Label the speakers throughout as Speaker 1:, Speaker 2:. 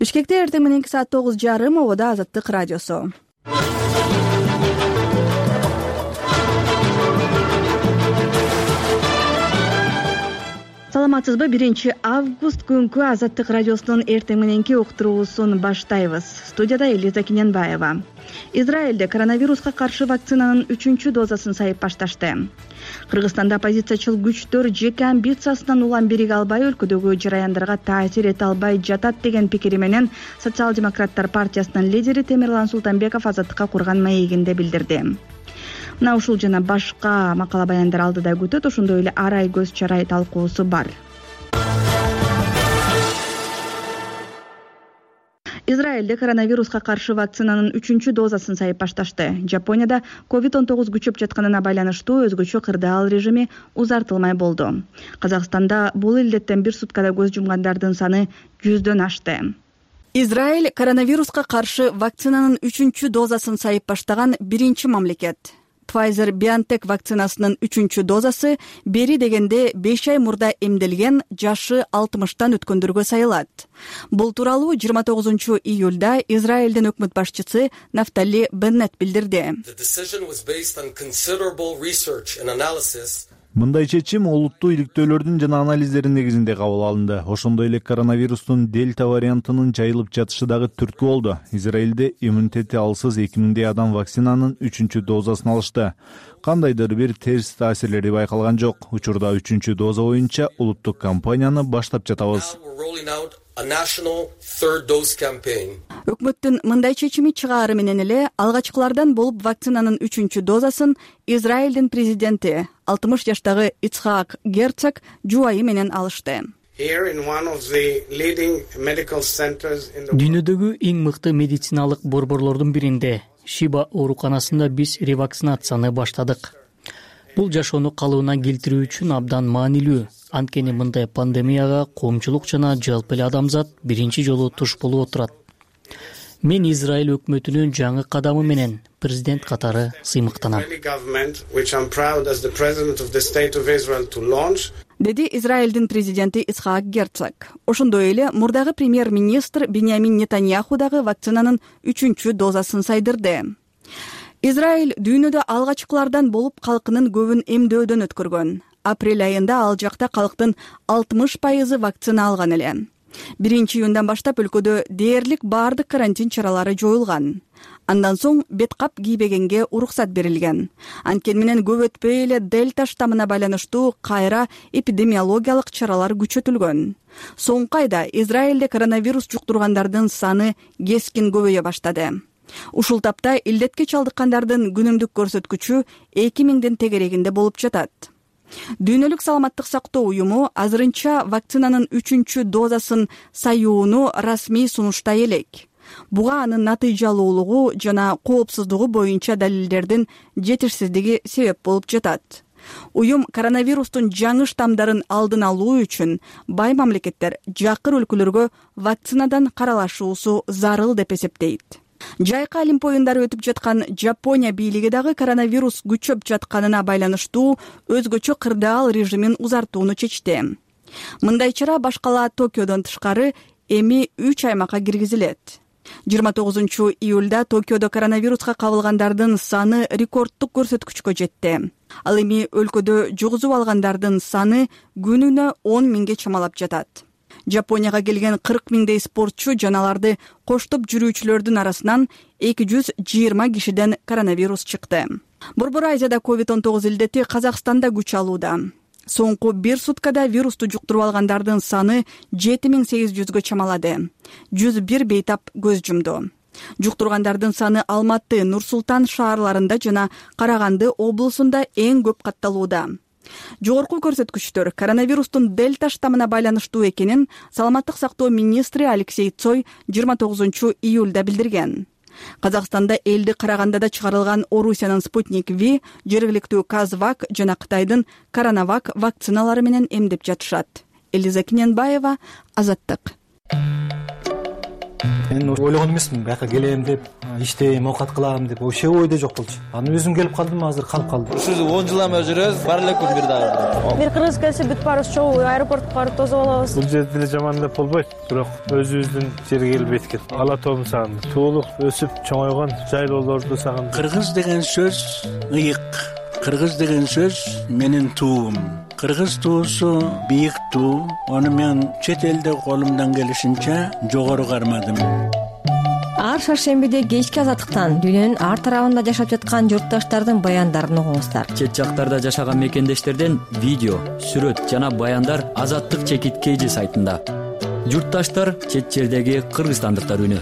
Speaker 1: Бишкекте эртең мененки саат 9:30 обода Азаттык радиосу. Саламатсызбы? 1 август күнкү Азаттык радиосунун эртең мененки уктуруусун баштайбыз. Студияда Элиза Киненбаева. Израилде коронавируска каршы вакцинанын 3-чү дозасын сайып башташты. Кыргызстанда оппозициячыл күчтөр жеке амбициясынан улам бириге албай өлкөдөгү жараяндарга таасир эте албай жатат деген пикири менен Социал-демократтар партиясынын лидери Темирлан Султанбеков Азаттыкка курган маегинде билдирди. Мына ушул жана башка макала баяндар алдыда күтөт, ошондой эле арай көз чарай талкуусу бар. Израилде коронавируска каршы вакцинанын 3-чү дозасын сайып башташты. Жапонияда COVID-19 күчөп жатканына байланыштуу өзгөчө кырдаал режими узартылмай болду. Казакстанда бул илдеттен бир суткада көз жумгандардын саны 100дөн ашты. Израиль коронавируска каршы вакцинанын 3-чү дозасын сайып баштаган биринчи мамлекет. Pfizer-BioNTech вакцинасынын 3-чү дозасы бери дегенде 5 ай мурда эмделген жашы 60тан өткөндөргө сайылат. Бул тууралуу 29 июлда Израилдин өкмөт башчысы Нафтали Беннет билдирди.
Speaker 2: Мындай чечим олуттуу иликтөөлөрдүн жана анализдердин негизинде кабыл алынды. Ошондой эле коронавирустун дельта вариантынын жайылып жатышы дагы түрткү болду. Израилде иммунитети алсыз 2000 адам вакцинанын 3-чү дозасын алышты. Кандайдыр бир терс таасирлери байкалган жок. Учурда 3-чү доза боюнча улуттук кампанияны баштап жатабыз.
Speaker 1: Өкмөттүн мындай чечими чыгаары менен эле алгачкылардан болуп вакцинанын 3-чү дозасын Израилдин президенти 60 жаштагы Ицхак Герцог жубайы менен алышты.
Speaker 3: Дүйнөдөгү эң мыкты медициналык борборлордун биринде, Шиба ооруканасында биз ревакцинацияны баштадык. Бул жашоону калыбына келтирүү үчүн абдан маанилүү. Анткени мындай пандемияга коомчулук жана жалпы эле адамзат биринчи жолу туш болуп отурат. Мен Израиль өкмөтүнүн жаңы кадамы менен президент катары сыймыктанам.
Speaker 1: Деди Израилдин президенти Ицхак Герцог. Ошондой эле мурдагы премьер-министр Биньямин Нетаньяху дагы вакцинанын 3-чү дозасын сайдырды. Израиль дүйнөдө алгачкылардан болуп калкынын көбүн эмдөөдөн өткөргөн. Апрель айында ал жакта калктын 60% вакцина алган эле. 1-июндан баштап өлкөдө дээрлик баардык карантин чаралары жоюлган. Андан соң бет кап кийбегенге уруксат берилген. Анткени менен көп өтпөй эле дельта штаммына байланыштуу кайра эпидемиологиялык чаралар күчөтүлгөн. Соңку айда Израилде коронавирус жуктургандардын саны кескин көбөйө баштады. Ушул тапта илдетке чалдыккандардын күнүмдүк көрсөткүчү 2000дин тегерегинде болуп жатат. Дүйнөлүк саламаттык сактоо уюму азырынча вакцинанын 3-чү дозасын саюуну расмий сунуштай элек. Буга анын натыйжалуулугу жана коопсуздугу боюнча далилдердин жетишсиздиги себеп болуп жатат. Уюм коронавирустун жаңы штамдарын алдын алуу үчүн бай мамлекеттер жакыр өлкөлөргө вакцинадан каралашуусу зарыл деп эсептейт. Жайкы Олимп оюндары өтүп жаткан Жапония бийлиги дагы коронавирус күчөп жатканына байланыштуу өзгөчө кырдаал режимин узартууну чечти. Мындай чара башкала Токиодон тышкары эми 3 аймакка киргизилет. 29 июлда Токиодо коронавируска кабылгандардын саны рекордтук көрсөткүчкө жетти. Ал эми өлкөдө жугузуп алгандардын саны күнүнө 10 миңге чамалап жатат. Жапонияга келген 40 миңдей спортчу жаналарды коштоп жүрүүчүлөрдүн арасынан 220 кишиден коронавирус чыкты. Борбор Азияда COVID-19 илдети Казакстанда күч алууда. Соңку бир суткада вирусту жуктуруп алгандардын саны 7800гө чамалады. 101 бейтап көз жумду. Жуктургандардын саны Алматы, Нур-Султан шаарларында жана Караганды облусунда эң көп катталууда. Жогорку көрсөткүчтөр коронавирустун дельта штаммына байланыштуу экенин саламаттык сактоо министри Алексей Цой 29 июлда билдирген. Казакстанда элди Карагандада чыгарылган Орусиянын Спутник V, жергиликтүү Казвак жана Кытайдын Коронавак вакциналары менен эмдеп жатышат. Элиза Киненбаева, Азаттык.
Speaker 4: Мен ойлогон эмесмин бияка келем деп, иштейм, оокат кылам деп, вообще ойдо жок болчу. Аны өзүм келип калдым, азыр калып калдым.
Speaker 5: Ушул 10 жыл эме жүрөбүз, бар элекпиз бир дагы.
Speaker 6: Бир кыргыз келсе бүт баарыбыз чогуу аэропортко барып тосуп алабыз.
Speaker 7: Бул жерде деле жаман деп болбойт, бирок өзүбүздүн жерге келип эткет. Ала тоомду сагындым. Туулуп, өсүп, чоңойгон жайлоолорду сагындым.
Speaker 8: Кыргыз деген сөз ыйык. Кыргыз деген сөз менин туум. Кыргыз туусу бийик туу. Аны мен чет элде колумдан келишинче жогору кармадым.
Speaker 9: Ар шаршембиде кечки азаттыктан дүйнөнүн ар тарабында жашап жаткан журтташтардын баяндарын угуңуздар.
Speaker 10: Чет жактарда жашаган мекендештерден видео, сүрөт жана баяндар Азаттык ЧК сайтында. Журтташтар чет жердеги кыргызстандыктар үнү.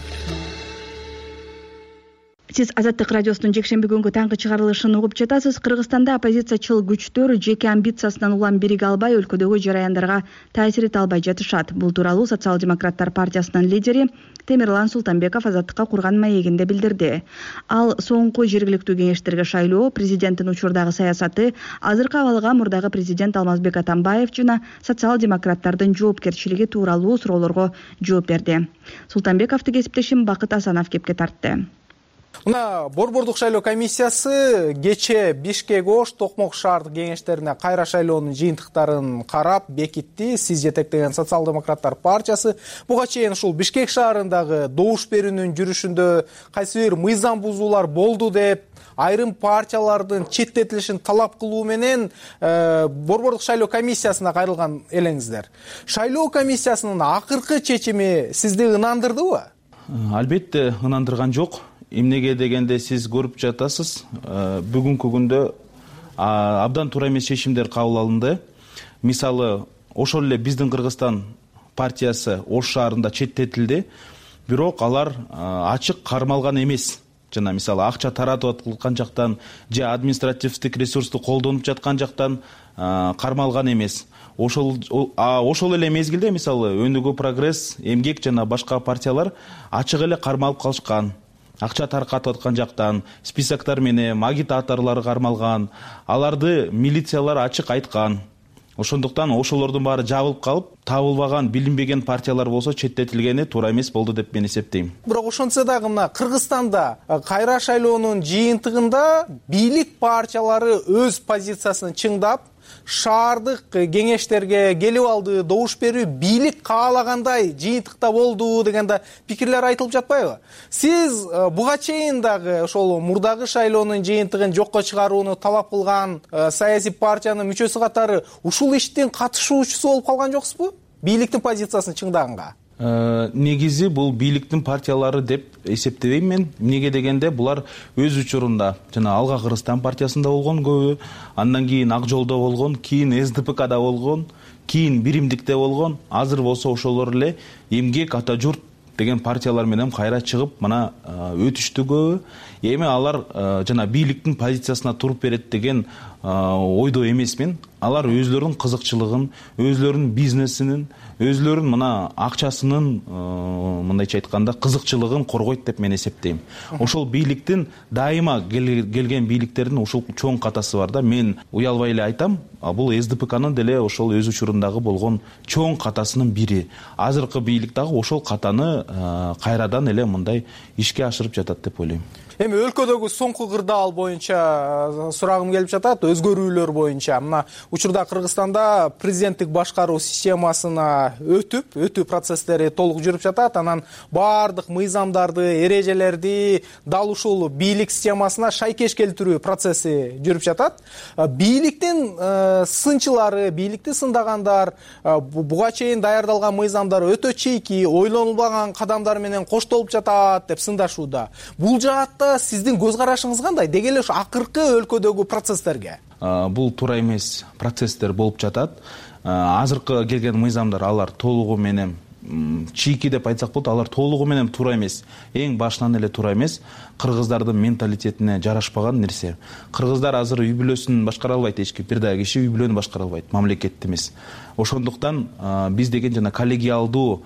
Speaker 1: Сиз Азаттык радиосунун жекшемби күнгү таңкы чыгарылышын угуп жатасыз. Кыргызстанда оппозициячыл күчтөр жеке амбициясынан улам бириге албай өлкөдөгү жараяндарга таасир эте албай жатышат. Бул тууралуу Социал-демократтар партиясынын лидери Темирлан Султанбеков Азаттыкка курган маегинде билдирди. Ал соңку жергиликтүү кеңештерге шайлоо, президенттин учурдагы саясаты, азыркы абалга мурдагы президент Алмазбек Атамбаев жана социал-демократтардын жоопкерчилиги тууралуу суроолорго жооп берди. Султанбековду кесиптешим Бакыт Асанов кепке тартты.
Speaker 11: Мына Борбордук шайлоо комиссиясы кече Бишкек, Ош, Токмок шаардык кеңештерине кайра шайлоонун жыйынтыктарын карап бекитти. Сиз жетектеген Социал-демократтар партиясы буга чейин ушул Бишкек шаарындагы добуш берүүнүн жүрүшүндө кайсы бир мыйзам бузуулар болду деп, айрым партиялардын четтетилишин талап кылуу менен Борбордук шайлоо комиссиясына кайрылган элеңиздер. Шайлоо комиссиясынын акыркы чечими сизди ынандырдыбы?
Speaker 12: Албетте ынандырган жок. Эмнеге дегенде сиз көрүп жатасыз, бүгүнкү күндө абдан туура эмес чечимдер кабыл алынды. Мисалы, ошол эле биздин Кыргызстан партиясы Ош шаарында четтетилди, бирок алар ачык кармалган эмес. Жана мисалы акча таратып аткан жактан же административдик ресурсту колдонуп жаткан жактан кармалган эмес. Ошол эле мезгилде мисалы Өнүгүү прогресс, Эмгек жана башка партиялар ачык эле кармалып калышкан. Акча таркатып аткан жактан списоктор менен агитаторлор кармалган, аларды милициялар ачык айткан. Ошондуктан ошолордун баары жабылып калып, табылбаган, билинбеген партиялар болсо четтетилгени туура эмес болду деп мен эсептейм.
Speaker 11: Бирок ошончо дагы мына Кыргызстанда кайра шайлоонун жыйынтыгында бийлик партиялары өз позициясын чыңдап, шаардык кеңештерге келип алды, добуш берүү бийлик каалагандай жыйынтыкта болду дегенде пикирлер айтылып жатпайбы? Сиз буга чейин дагы ошол мурдагы шайлоонун жыйынтыгын жокко чыгарууну талап кылган саясий партиянын мүчөсү катары ушул иштин катышуучусу болуп калган жоксузбу? Бийликтин позициясын чыңдаганга.
Speaker 12: Негизи бул бийликтин партиялары деп эсептебейм мен. Эмнеге дегенде булар өз учурунда жана Алга Кыргызстан партиясында болгон көбү, андан кийин Ак Жолдо болгон, кийин СДПКда болгон, кийин Биримдикте болгон, азыр болсо ошолор эле Эмгек, Ата Журт деген партиялар менен кайра чыгып, мына өтүштү көбү. Эми алар жана бийликтин позициясына туруп берет деген ойдо эмесмин. Алар өзлөрүнүн кызыкчылыгын, өзлөрүнүн бизнесинин, өзлөрүнүн мына акчасынын мындайча айтканда кызыкчылыгын коргойт деп мен эсептейм. Ошол бийликтин дайыма келген бийликтердин ушул чоң катасы бар да. Мен уялбай эле айтам, бул СДПКнын деле ошол өз учурундагы болгон чоң катасынын бири. Азыркы бийлик дагы ошол катаны кайрадан эле мындай ишке ашырып жатат деп ойлойм.
Speaker 11: Эми өлкөдөгү соңку кырдаал боюнча сурагым келип жатат, өзгөрүүлөр боюнча. Мына учурда Кыргызстанда президенттик башкаруу системасына өтүү процесстери толук жүрүп жатат. Анан баардык мыйзамдарды, эрежелерди дал ушул бийлик системасына шайкеш келтирүү процесси жүрүп жатат. Бийликтин сынчылары, бийликти сындагандар буга чейин даярдалган мыйзамдар өтө чийки, ойлонулбаган кадамдар менен коштолуп жатат деп сындашууда. Бул жаатта сиздин көз карашыңыз кандай? Деги эле ушу акыркы өлкөдөгү процесстерге.
Speaker 12: Бул туура эмес процесстер болуп жатат. Азыркы келген мыйзамдар алар толугу менен чийки деп айтсак болот, алар толугу менен туура эмес. Эң башынан эле туура эмес. Кыргыздардын менталитетине жарашпаган нерсе. Кыргыздар азыр үй бүлөсүн башкара албайт, эч бир да киши үй бүлөнү башкара албайт, мамлекетти эмес. Ошондуктан биз деген жана коллегиалдуу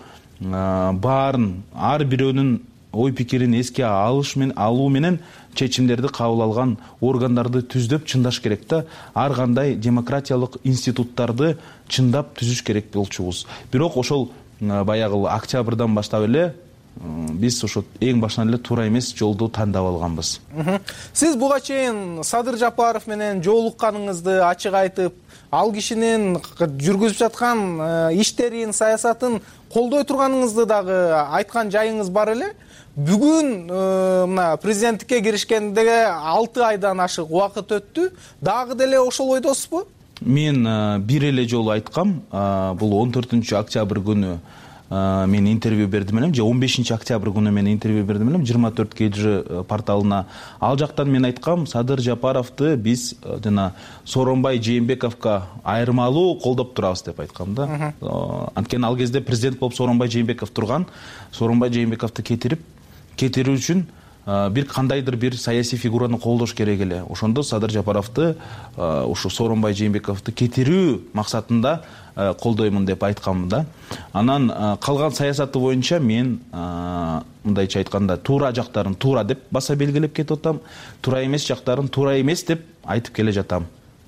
Speaker 12: баарын ар бирөөнүн ой пикирин эске алуу менен чечимдерди кабыл алган органдарды түздөп чындаш керек да. Ар кандай демократиялык институттарды чындап түзүш керек болчубуз. Бирок ошол баягы октябрдан баштап эле биз ошо эң башынан эле туура эмес жолду тандап алганбыз.
Speaker 11: Сиз буга чейин Садыр Жапаров менен жолукканыңызды ачык айтып, ал кишинин жүргүзүп жаткан иштерин, саясатын колдой турганыңызды дагы айткан жайыңыз бар эле. Бүгүн мына президенттикке киришкендеги 6 айдан ашык убакыт өттү. Дагы деле ошол ойдосузбу?
Speaker 12: Мен бир эле жолу айткам, бул 14 октябрь күнү мен интервью бердим элем, же 15 октябрь күнү мен интервью бердим элем 24 KG порталына. Ал жактан мен айткам, Садыр Жапаровду биз жана Сооронбай Жээнбековго айырмалуу колдоп турабыз деп айткам да. Анткени ал кезде президент болуп Сооронбай Жээнбеков турган. Сооронбай Жээнбековду кетирүү үчүн бир кандайдыр бир саясий фигураны колдош керек эле. Ошондо Садыр Жапаровду ушу Сооронбай Жээнбековду кетирүү максатында колдоймун деп айткам да. Анан калган саясаты боюнча мен мындайча айтканда туура жактарын туура деп баса белгилеп кетип атам, туура эмес жактарын туура эмес деп айтып келе жатам.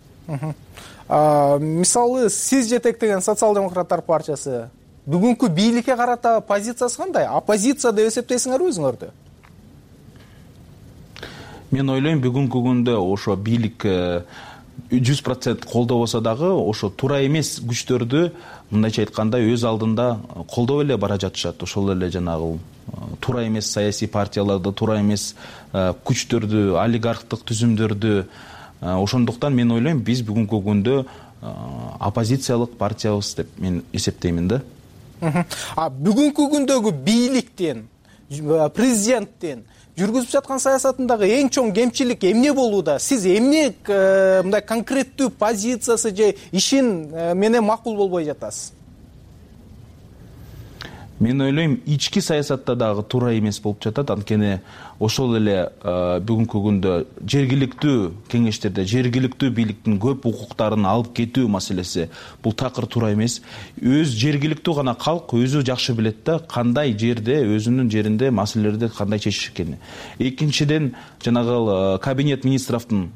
Speaker 11: Мисалы, сиз жетектеген Социал-демократтар партиясы бүгүнкү бийликке карата позициясы кандай? Оппозиция деп эсептейсиңерби өзүңөрдү?
Speaker 12: Мен ойлойм, бүгүнкү күндө ошо бийлик 100% колдобосо дагы ошо туура эмес күчтөрдү мындайча айтканда өз алдында колдоп эле бара жатышат. Ошол эле жанагы туура эмес саясий партияларды, туура эмес күчтөрдү, олигархтык түзүмдөрдү. Ошондуктан мен ойлойм, биз бүгүнкү күндө оппозициялык партиябыз деп мен эсептеймин да.
Speaker 11: Бүгүнкү күндөгү бийликтен, президенттен жүргүзүп жаткан саясатындагы эң чоң кемчилик эмне болууда? Сиз эмне мындай конкреттүү позициясы же ишин менен макул болбой жатасыз?
Speaker 12: Мен ойлойм, ички саясатта дагы туура эмес болуп жатат. Анткени ошол эле бүгүнкү күндө жергиликтүү кеңештерде жергиликтүү бийликтин көп укуктарын алып кетүү маселеси бул такыр туура эмес. Өз жергиликтүү гана калк өзү жакшы билет да, кандай жерде, өзүнүн жеринде маселелерди кандай чечиш экенин. Экинчиден, жанагы кабинет министровдун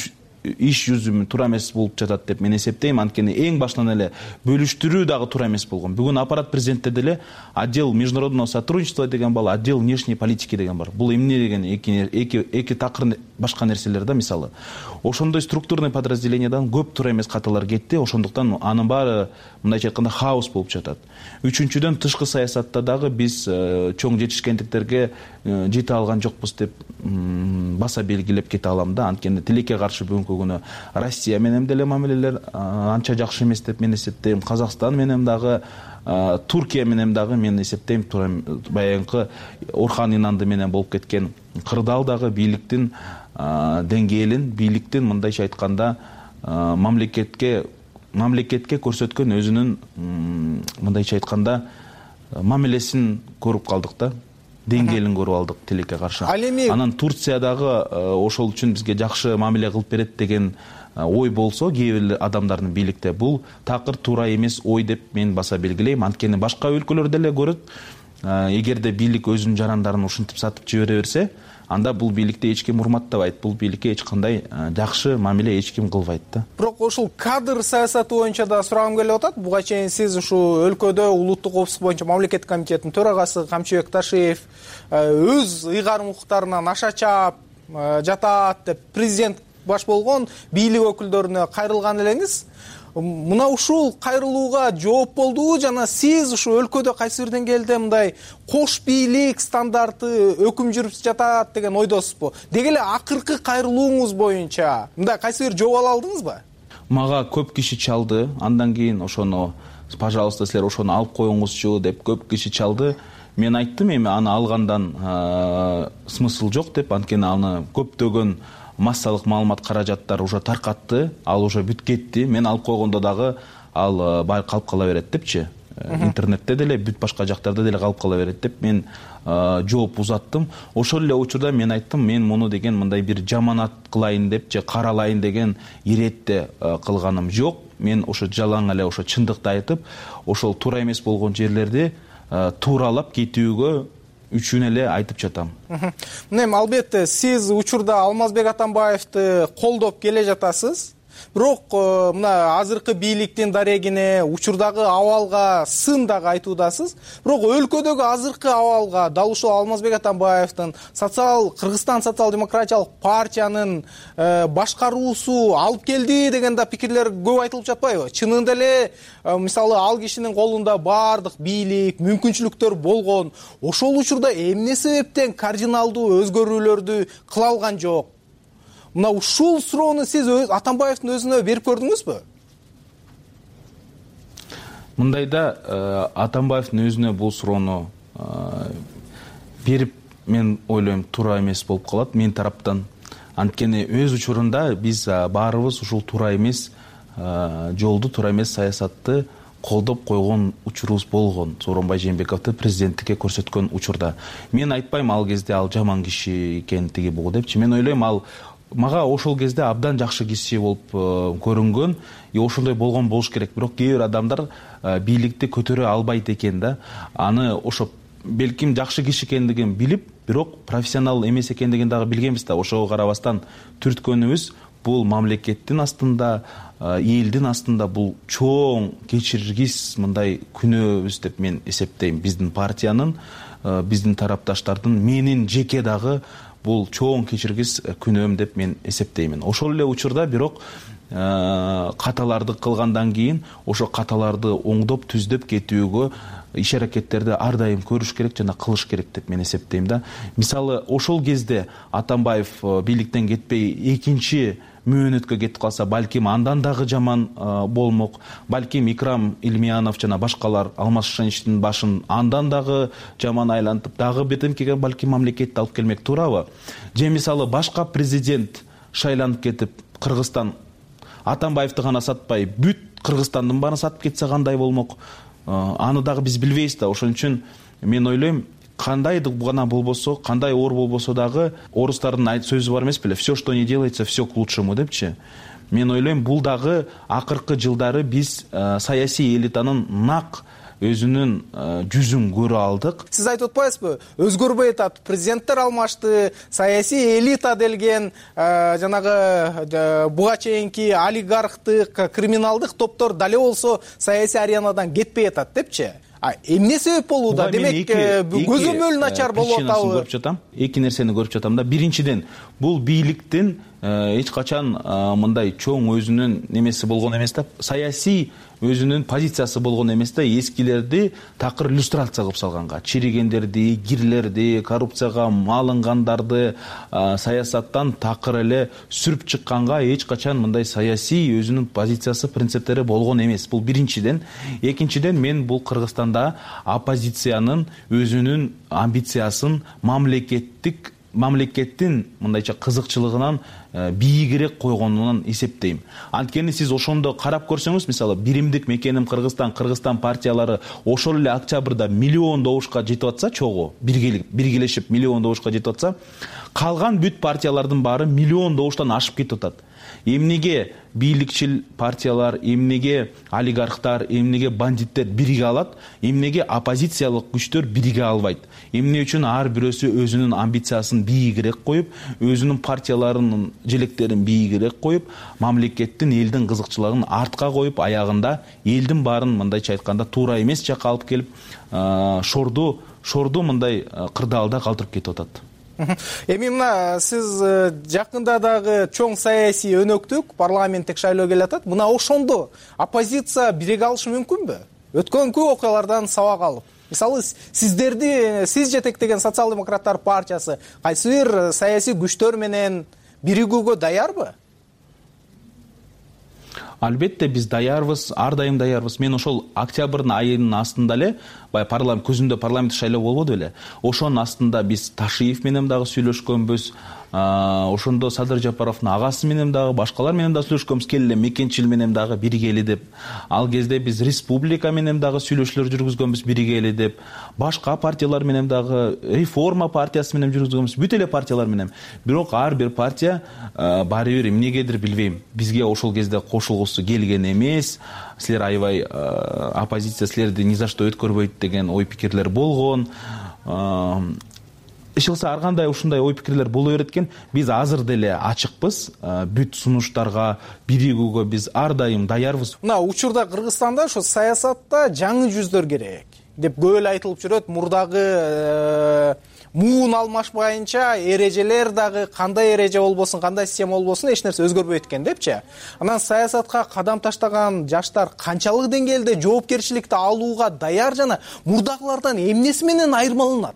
Speaker 12: иш жүзүмү туура эмес болуп жатат деп мен эсептейм. Анткени эң башынан эле бөлүштүрүү дагы туура эмес болгон. Бүгүн аппарат президентте деле отдел международного сотрудничества деген бар, отдел внешней политики деген бар. Бул эмне деген эки такыр башка нерселер да, мисалы. Ошондой структурный подразделениядан көп туура эмес каталар кетти. Ошондуктан анын баары мындайча айтканда хаос болуп жатат. Үчүнчүдөн, тышкы саясатта дагы биз чоң жетишкендиктерге жете алган жокпуз деп баса белгилеп кете алам да. Анткени тилекке каршы бүгүнкү күнү Россия менен деле мамилелер анча жакшы эмес деп мен эсептейм. Казакстан менен дагы, Туркия менен дагы мен эсептейм, баягы Орхан Инанды менен болуп кеткен кырдаал дагы бийликтин деңгээлин, бийликтин мындайча айтканда мамлекетке көрсөткөн өзүнүн мындайча айтканда мамилесин көрүп калдык да. Деңгээлин көрүп алдык тилекке каршы. Анан Турциядагы ошол үчүн бизге жакшы мамиле кылып берет деген ой болсо, кээ бир адамдардын бийликте, бул такыр туура эмес ой деп мен баса белгилейм. Анткени башка өлкөлөр деле көрөт, эгерде бийлик өзүнүн жарандарын ушинтип сатып жибере берсе, анда бул бийликти эч ким урматтабайт, бул бийликке эч кандай жакшы мамиле эч ким кылбайт да.
Speaker 11: Бирок ушул кадр саясаты боюнча да сурагым келип атат. Буга чейин сиз ушу өлкөдө улуттук коопсуздук боюнча мамлекеттик комитеттин төрагасы Камчыбек Ташиев өз ыйгарым укуктарынан аша чаап жатат деп президент баш болгон бийлик өкүлдөрүнө кайрылган элеңиз. Мына ушул кайрылууга жооп болдубу жана сиз ушу өлкөдө кайсы бир деңгээлде мындай кош бийлик стандарты өкүм жүрүп жатат деген ойдосузбу? Деги эле акыркы кайрылууңуз боюнча мындай кайсы бир жооп ала алдыңызбы?
Speaker 12: Мага көп киши чалды, андан кийин ошону пожалуйста силер ошону алып коюңузчу деп көп киши чалды. Мен айттым, эми аны алгандан смысл жок деп, анткени аны көптөгөн массалык маалымат каражаттар уже таркатты, ал уже бүт кетти. Мен алып койгондо дагы ал баары калып кала берет депчи. Интернетте деле, бүт башка жактарда деле калып кала берет деп мен жооп узаттым. Ошол эле учурда мен айттым, мен муну деген мындай бир жаманат кылайын деп же каралайын деген иретте кылганым жок. Мен ошо жалаң эле ошо чындыкты айтып, ошол туура эмес болгон жерлерди тууралап кетүүгө үчүн эле айтып жатам.
Speaker 11: Мына албетте сиз учурда Алмазбек Атамбаевди колдоп келе жатасыз. Бирок мына азыркы бийликтин дарегине, учурдагы абалга сын дагы айтуудасыз. Бирок өлкөдөгү азыркы абалга дал ушул Алмазбек Атамбаевдин Кыргызстан социал-демократиялык партиянын башкаруусу алып келди деген да пикирлер көп айтылып жатпайбы? Чынында эле мисалы ал кишинин колунда баардык бийлик, мүмкүнчүлүктөр болгон. Ошол учурда эмне себептен кардиналдуу өзгөрүүлөрдү кыла алган жок? Мына ушул суроону сиз Атамбаевдин өзүнө берип көрдүңүзбү?
Speaker 12: Мындайда Атамбаевдин өзүнө бул суроону берип, мен ойлойм, туура эмес болуп калат мен тараптан. Анткени өз учурунда биз баарыбыз ушул туура эмес жолду, туура эмес саясатты колдоп койгон учурубуз болгон. Сооронбай Жээнбековду президенттикке көрсөткөн учурда. Мен айтпайм ал кезде ал жаман киши экен, тиги бугу депчи. Мен ойлойм, ал мага ошол кезде абдан жакшы киши болуп көрүнгөн, ошондой болгон болуш керек. Бирок кээ бир адамдар бийликти көтөрө албайт экен да. Аны ошо белким жакшы киши экендигин билип, бирок профессионал эмес экендигин дагы билгенбиз да. Ошого карабастан түрткөнүбүз бул мамлекеттин астында, элдин астында бул чоң кечиргис мындай күнөөбүз деп мен эсептейм. Биздин партиянын, биздин тарапташтардын, менин жеке дагы бул чоң кечиргис күнөөм деп мен эсептеймин. Ошол эле учурда бирок каталарды кылгандан кийин ошо каталарды оңдоп түздөп кетүүгө иш аракеттерди ар дайым көрүш керек жана кылыш керек деп мен эсептейм да. Мисалы, ошол кезде Атамбаев бийликтен кетпей экинчи мөөнөткө кетип калса, балким андан дагы жаман болмок. Балким Икрам Илмиянов жана башкалар Алмаз Шеничтин башын андан дагы жаман айлантып, дагы бетемкеге балким мамлекетти алып келмек, туурабы? Же мисалы башка президент шайланып кетип, Кыргызстан Атамбаевди гана сатпай, бүт Кыргызстандын баарын сатып кетсе кандай болмок? Аны дагы биз билбейбиз да. Ошон үчүн мен ойлойм, кандайдык гана болбосо, кандай оор болбосо дагы, орустардын сөзү бар эмес беле, все, что не делается, все к лучшему депчи. Мен ойлойм, бул дагы акыркы жылдары биз саясий элитанын нак өзүнүн жүзүн көрө алдык.
Speaker 11: Сиз айтып атпайсызбы? Өзгөрбөй атат, президенттер алмашты, саясий элита делген, жанагы буга чейинки олигархтык, криминалдык топтор дале болсо саясий аренадан кетпей атат депчи. Эмне себеп болууда? Демек, көзөмөл начар болуп атабы?
Speaker 12: Эки нерсени көрүп жатам да. Биринчиден, бул бийликтин эч качан мындай чоң өзүнүн немеси болгон эмес да, саясий өзүнүн позициясы болгон эмес да, эскилерди такыр иллюстрация кылып салганга, чиригендерди, кирлерди, коррупцияга малынгандарды саясаттан такыр эле сүрүп чыкканга эч качан мындай саясий өзүнүн позициясы, принциптери болгон эмес. Бул биринчиден. Экинчиден, мен бул Кыргызстанда оппозициянын өзүнүн амбициясын мамлекеттин мындайча кызыкчылыгынан бийигирээк койгонунан эсептейм. Анткени сиз ошондо карап көрсөңүз, мисалы, биримдик мекеним Кыргызстан партиялары ошол эле октябрда миллион добушка жетип атса, чогуу биргелешип миллион добушка жетип атса, калган бүт партиялардын баары миллион добуштан ашып кетип атат. Эмнеге бийликчил партиялар, эмнеге олигархтар, эмнеге бандиттер бириге алат, эмнеге оппозициялык күчтөр бириге албайт? Эмне үчүн ар бирөөсү өзүнүн амбициясын бийигирээк коюп, өзүнүн партияларынын желектерин бийигирээк коюп, мамлекеттин, элдин кызыкчылыгын артка коюп, аягында элдин баарын мындайча айтканда туура эмес жакка алып келип, шорду мындай кырдаалда калтырып кетип атат.
Speaker 11: Эми мына сиз жакында дагы чоң саясий өнөктүк, парламенттик шайлоо келе атат. Мына ошондо оппозиция бириге алышы мүмкүнбү? Өткөнкү окуялардан сабак алып. Мисалы, сиз жетектеген социал-демократтар партиясы кайсы бир саясий күчтөр менен биригүүгө даярбы?
Speaker 12: Албетте биз даярбыз, ар дайым даярбыз. Мен ошол октябрдын айынын астында эле, көзүндө парламент шайлоо болбоду беле. Ошонун астында биз Ташиев менен дагы сүйлөшкөнбүз. Ошондо Садыр Жапаровдун агасы менен дагы, башкалар менен дагы сүйлөшкөнбүз, келе мекенчил менен дагы биригели деп. Ал кезде биз республика менен дагы сүйлөшүүлөр жүргүзгөнбүз биригели деп. Башка партиялар менен дагы, реформа партиясы менен жүргүзгөнбүз, бүт эле партиялар менен. Бирок ар бир партия баары бир эмнегедир билбейм, бизге ошол кезде кошулгусу келген эмес. Силер аябай оппозиция силерди ни за что өткөрбөйт деген ой пикирлер болгон. иш кылса ар кандай ушундай ой пикирлер боло берет экен. Биз азыр деле ачыкпыз, бүт сунуштарга, биригүүгө биз ар дайым даярбыз.
Speaker 11: Мына учурда Кыргызстанда ошо саясатта жаңы жүздөр керек деп көп эле айтылып жүрөт. Мурдагы муун алмашпайынча эрежелер дагы кандай эреже болбосун, кандай система болбосун эч нерсе өзгөрбөйт экен депчи. Анан саясатка кадам таштаган жаштар канчалык деңгээлде жоопкерчиликти алууга даяр жана мурдагылардан эмнеси менен айырмаланат?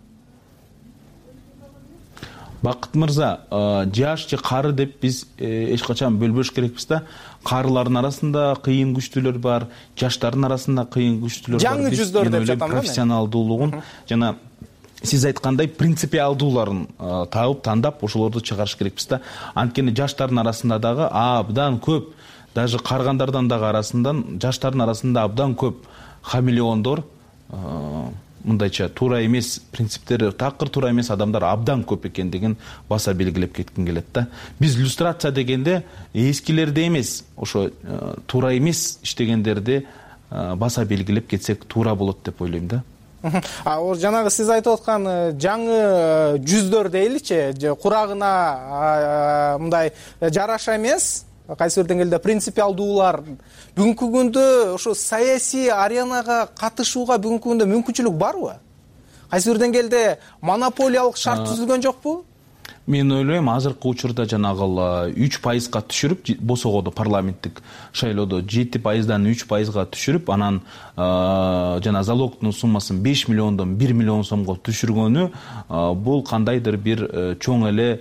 Speaker 12: Бакыт мырза, жаш же кары деп биз эч качан бөлбөш керекпиз да. Карылардын арасында кыйын күчтүүлөр бар, жаштардын арасында кыйын күчтүүлөр бар.
Speaker 11: Жаңы жүздөр деп жатам да.
Speaker 12: Профессионалдуулугун жана сиз айткандай принципиалдууларын табып, тандап ошолорду чыгарыш керекпиз да. Анткени жаштардын арасында дагы абдан көп, даже карыгандардан дагы арасынан, жаштардын арасында абдан көп хамелеондор, мындайча туура эмес принциптери, такыр туура эмес адамдар абдан көп экендигин баса белгилеп кетким келет да. Биз иллюстрация дегенде эскилерди эмес, ошо туура эмес иштегендерди баса белгилеп кетсек туура болот деп ойлойм да.
Speaker 11: Жанагы сиз айтып аткан жаңы жүздөр дейличи, курагына мындай жараша эмес, кайсы бир деңгээлде принципиалдуулар бүгүнкү күндө ошо саясий аренага катышууга бүгүнкү күндө мүмкүнчүлүк барбы? Кайсы бир деңгээлде монополиялык шарт түзүлгөн жокпу?
Speaker 12: Мен ойлойм, азыркы учурда жанагыл 3%га түшүрүп, босогоду парламенттик шайлоодо 7%дан 3%га түшүрүп, анан жана залогдун суммасын 5 миллиондон 1 миллион сомго түшүргөнү, бул кандайдыр бир чоң эле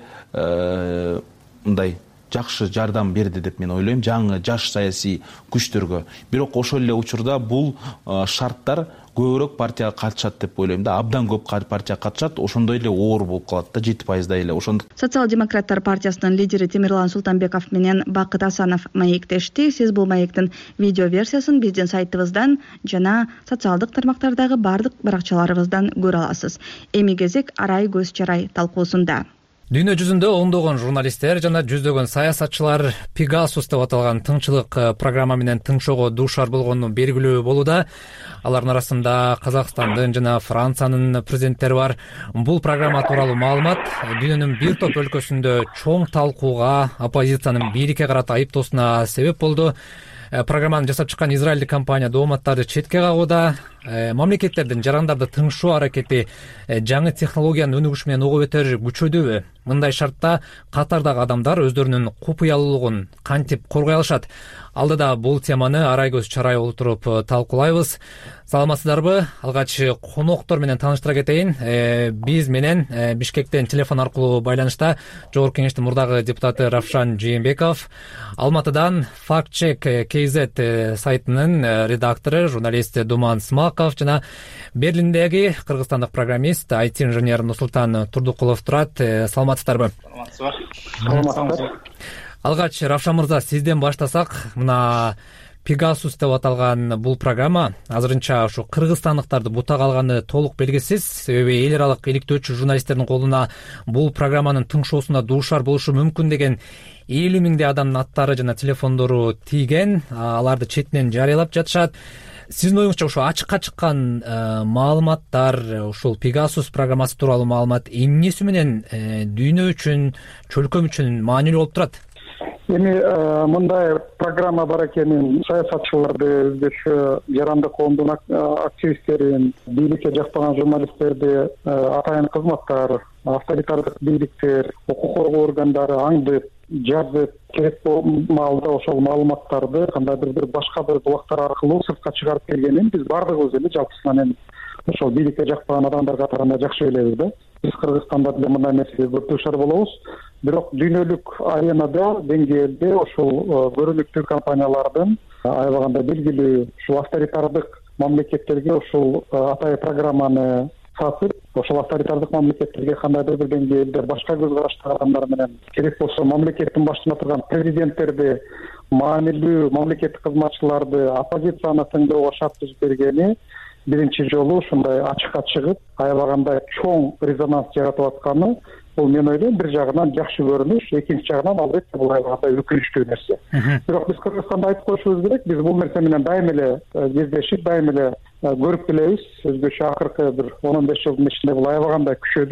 Speaker 12: мындай жакшы жардам берди деп мен ойлойм жаңы жаш саясий күчтөргө. Бирок ошол эле учурда бул шарттар көбүрөөк партияга катышат деп ойлойм да. Абдан көп партия катышат, ошондой эле оор болуп калат да, 7%да эле. Ошондук
Speaker 1: Социал-демократтар партиясынын лидери Темирлан Султанбеков менен Бакыт Асанов маектешти. Сиз бул маектин видео версиясын биздин сайтыбыздан жана социалдык тармактардагы бардык баракчаларыбыздан көрө аласыз. Эми кезек Арай көз чарай талкуусунда.
Speaker 13: Дүйнө жүзүндө ондогон журналисттер жана жүздөгөн саясатчылар Pegasus деп аталган тыңчылык программа менен тыңшоого дуушар болгону белгилүү болууда. Алардын арасында Казакстандын жана Франциянын президенттери бар. Бул программа тууралуу маалымат дүйнөнүн бир топ өлкөсүндө чоң талкууга, оппозициянын бийликке карата айыптоосуна себеп болду. Программаны жасап чыккан израилдик компания дооматтарды четке кагууда. Мамлекеттердин жарандарды тыңшоо аракети жаңы технологиянын өнүгүшү менен ого бетер күчөдүбү? Мындай шартта катардагы адамдар өздөрүнүн купуялуулугун кантип коргой алышат? Алдыда бул теманы Арай көз чарай олтуруп талкуулайбыз. Саламатсыздарбы? Алгач коноктор менен тааныштыра кетейин. Биз менен Бишкектен телефон аркылуу байланышта Жогорку Кеңештин мурдагы депутаты Равшан Жээнбеков, Алматыдан Fact Check KZ сайтынын редактору, журналист Думан Смаков жана Берлиндеги кыргызстандык программист, IT-инженер Нурсултан Турдукулов турат. Саламатсыздарбы?
Speaker 14: Саламатсыздар.
Speaker 13: Алгач Равшан мырза, сизден баштасак, мына Pegasus деп аталган бул программа азырынча ушу кыргызстандыктарды бутага алганы толук белгисиз. Себеби эл аралык иликтөөчү журналисттердин колуна бул программанын тыңшоосуна дуушар болушу мүмкүн деген 50 миңдей адамдын аттары жана телефондору тийген. Аларды четинен жарыялап жатышат. Сиздин оюңузча ушу ачыкка чыккан маалыматтар, ушул Pegasus программасы тууралуу маалымат эмнеси менен дүйнө үчүн, чөлкөм үчүн маанилүү болуп турат?
Speaker 14: Эми мындай программа бар экенин саясатчыларды, өзгөчө жарандык коомдун активисттерин, бийликке жакпаган журналисттерди, атайын кызматтар, авторитардык бийликтер, укук коргоо органдары аңдып, жазып, керек маалда ошол маалыматтарды кандайдыр бир башка бир булактар аркылуу сыртка чыгарып келгенин биз бардыгыбыз эле жалпысынан эми ошол бийликке жакпаган адамдар катарында жакшы билебиз да. Биз Кыргызстанда деле мындай нерсеге көп дуушар болобуз. Бирок дүйнөлүк аренада, деңгээлде ошол көрүнүктүү компаниялардын аябаганда белгилүү ушул авторитардык мамлекеттерге ушул атай программаны сатып, ошол авторитардык мамлекеттерге кандайдыр бир деңгээлде башка көз караштагы адамдар менен, керек болсо мамлекеттин башында турган президенттерди, маанилүү мамлекеттик кызматчыларды, оппозицияны тыңдоого шарт түзүп бергени биринчи жолу ушундай ачыкка чыгып, аябаганда чоң резонанс жаратып атканы, бул мен ойлойм бир жагынан жакшы көрүнүш, экинчи жагынан албетте бул аябаганда өкүнүчтүү нерсе. Бирок биз Кыргызстанда айтып коюшубуз керек, биз бул нерсе менен дайым эле кездешип, дайым эле көрүп келебиз. Өзгөчө акыркы бир 10-15 жылдын ичинде бул аябаганда күчөдү.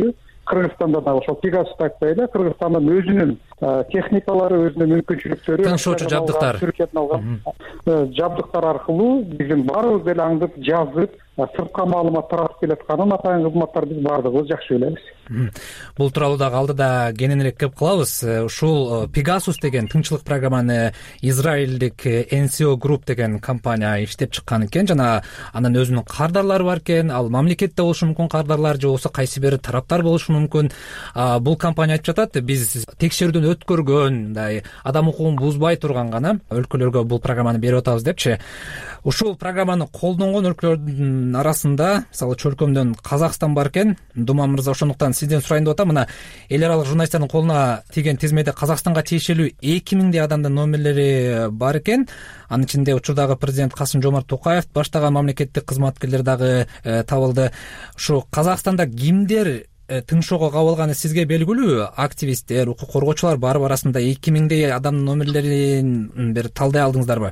Speaker 14: Кыргызстанда да ошол Пегасус айтпайлы, Кыргызстандын өзүнүн техникалары, өзүнүн мүмкүнчүлүктөрү,
Speaker 13: тыңшоочу жабдыктар,
Speaker 14: Түркиядан алган жабдыктар аркылуу биздин баарыбыз деле аңдып, жазып, сыртка маалымат таратып келатканын атайын кызматтар биз баардыгыбыз жакшы билебиз.
Speaker 13: Бул тууралуу дагы алдыда кененирээк кеп калабыз. Ушул Pegasus деген тынччылык программаны израилдик NCO Group деген компания иштеп чыккан экен жана анын өзүнүн кардарлары бар экен. Ал мамлекетте болушу мүмкүн кардарлар же болбосо кайсы бир тараптар болушу мүмкүн. Бул компания айтып жатат, биз текшерүүдөн өткөргөн, мындай адам укугун бузбай турган гана өлкөлөргө бул программаны берип атабыз депчи. Ушул программаны колдонгон өлкөлөрдүн арасында, мисалы чөлкөмдөн Казакстан бар экен. Дума мырза, ошондуктан сизден сурайын деп атам. Мына эл аралык журналисттардын колуна тийген тизмеде Казакстанга тиешелүү 2000 адамдын номерлери бар экен. Анын ичинде учурдагы президент Касым-Жомарт Токаев баштаган мамлекеттик кызматкерлер дагы табылды. Ушу Казакстанда кимдер тыңшоого кабылганы сизге белгилүү? Активисттер, укук коргоочулар барып арасында 2000 адамдын номерлерин бир талдай алдыңыздарбы?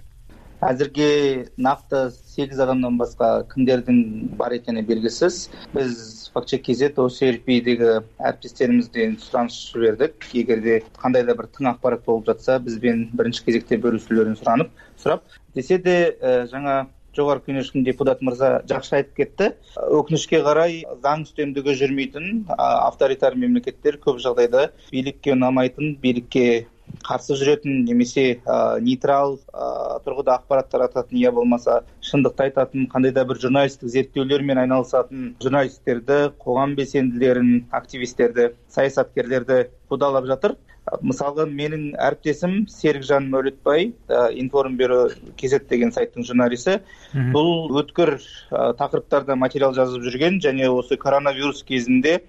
Speaker 15: Азыркы накты 8 адамдан башка кимдердин бар экени белгисиз. Биз Факт-чек KZ OCRP-деги әріптестерімізден сұраныс жібердік. Егерде кандайда бир тың акпарат болуп жатса, бизбен биринчи кезекте бөлүшүүлөрүн сурап, десе де жаңа Жогорку Кеңештин депутаты мырза жакшы айтып кетти. Өкүнүчкө карай заң үстөмдүгү жүрмөйтүн авторитар мемлекеттер көп жагдайда бийликке унамайтын, бийликке каршы жүрөтүн немесе нейтрал тургуда акпарат тарататын, я болмаса шындыкты айтатын, кандайда бир журналисттик зерттөөлөр менен айналысатын журналисттерди, коом белсендилерин, активисттерди, саясаткерлерди кудалап жатыр. Мисалга менин әріптесім Серикжан Мөлөтбай, Информбюро KZ деген сайттын журналисти, бул өткөр такырыптарда материал жазып жүрген және осы коронавирус кезинде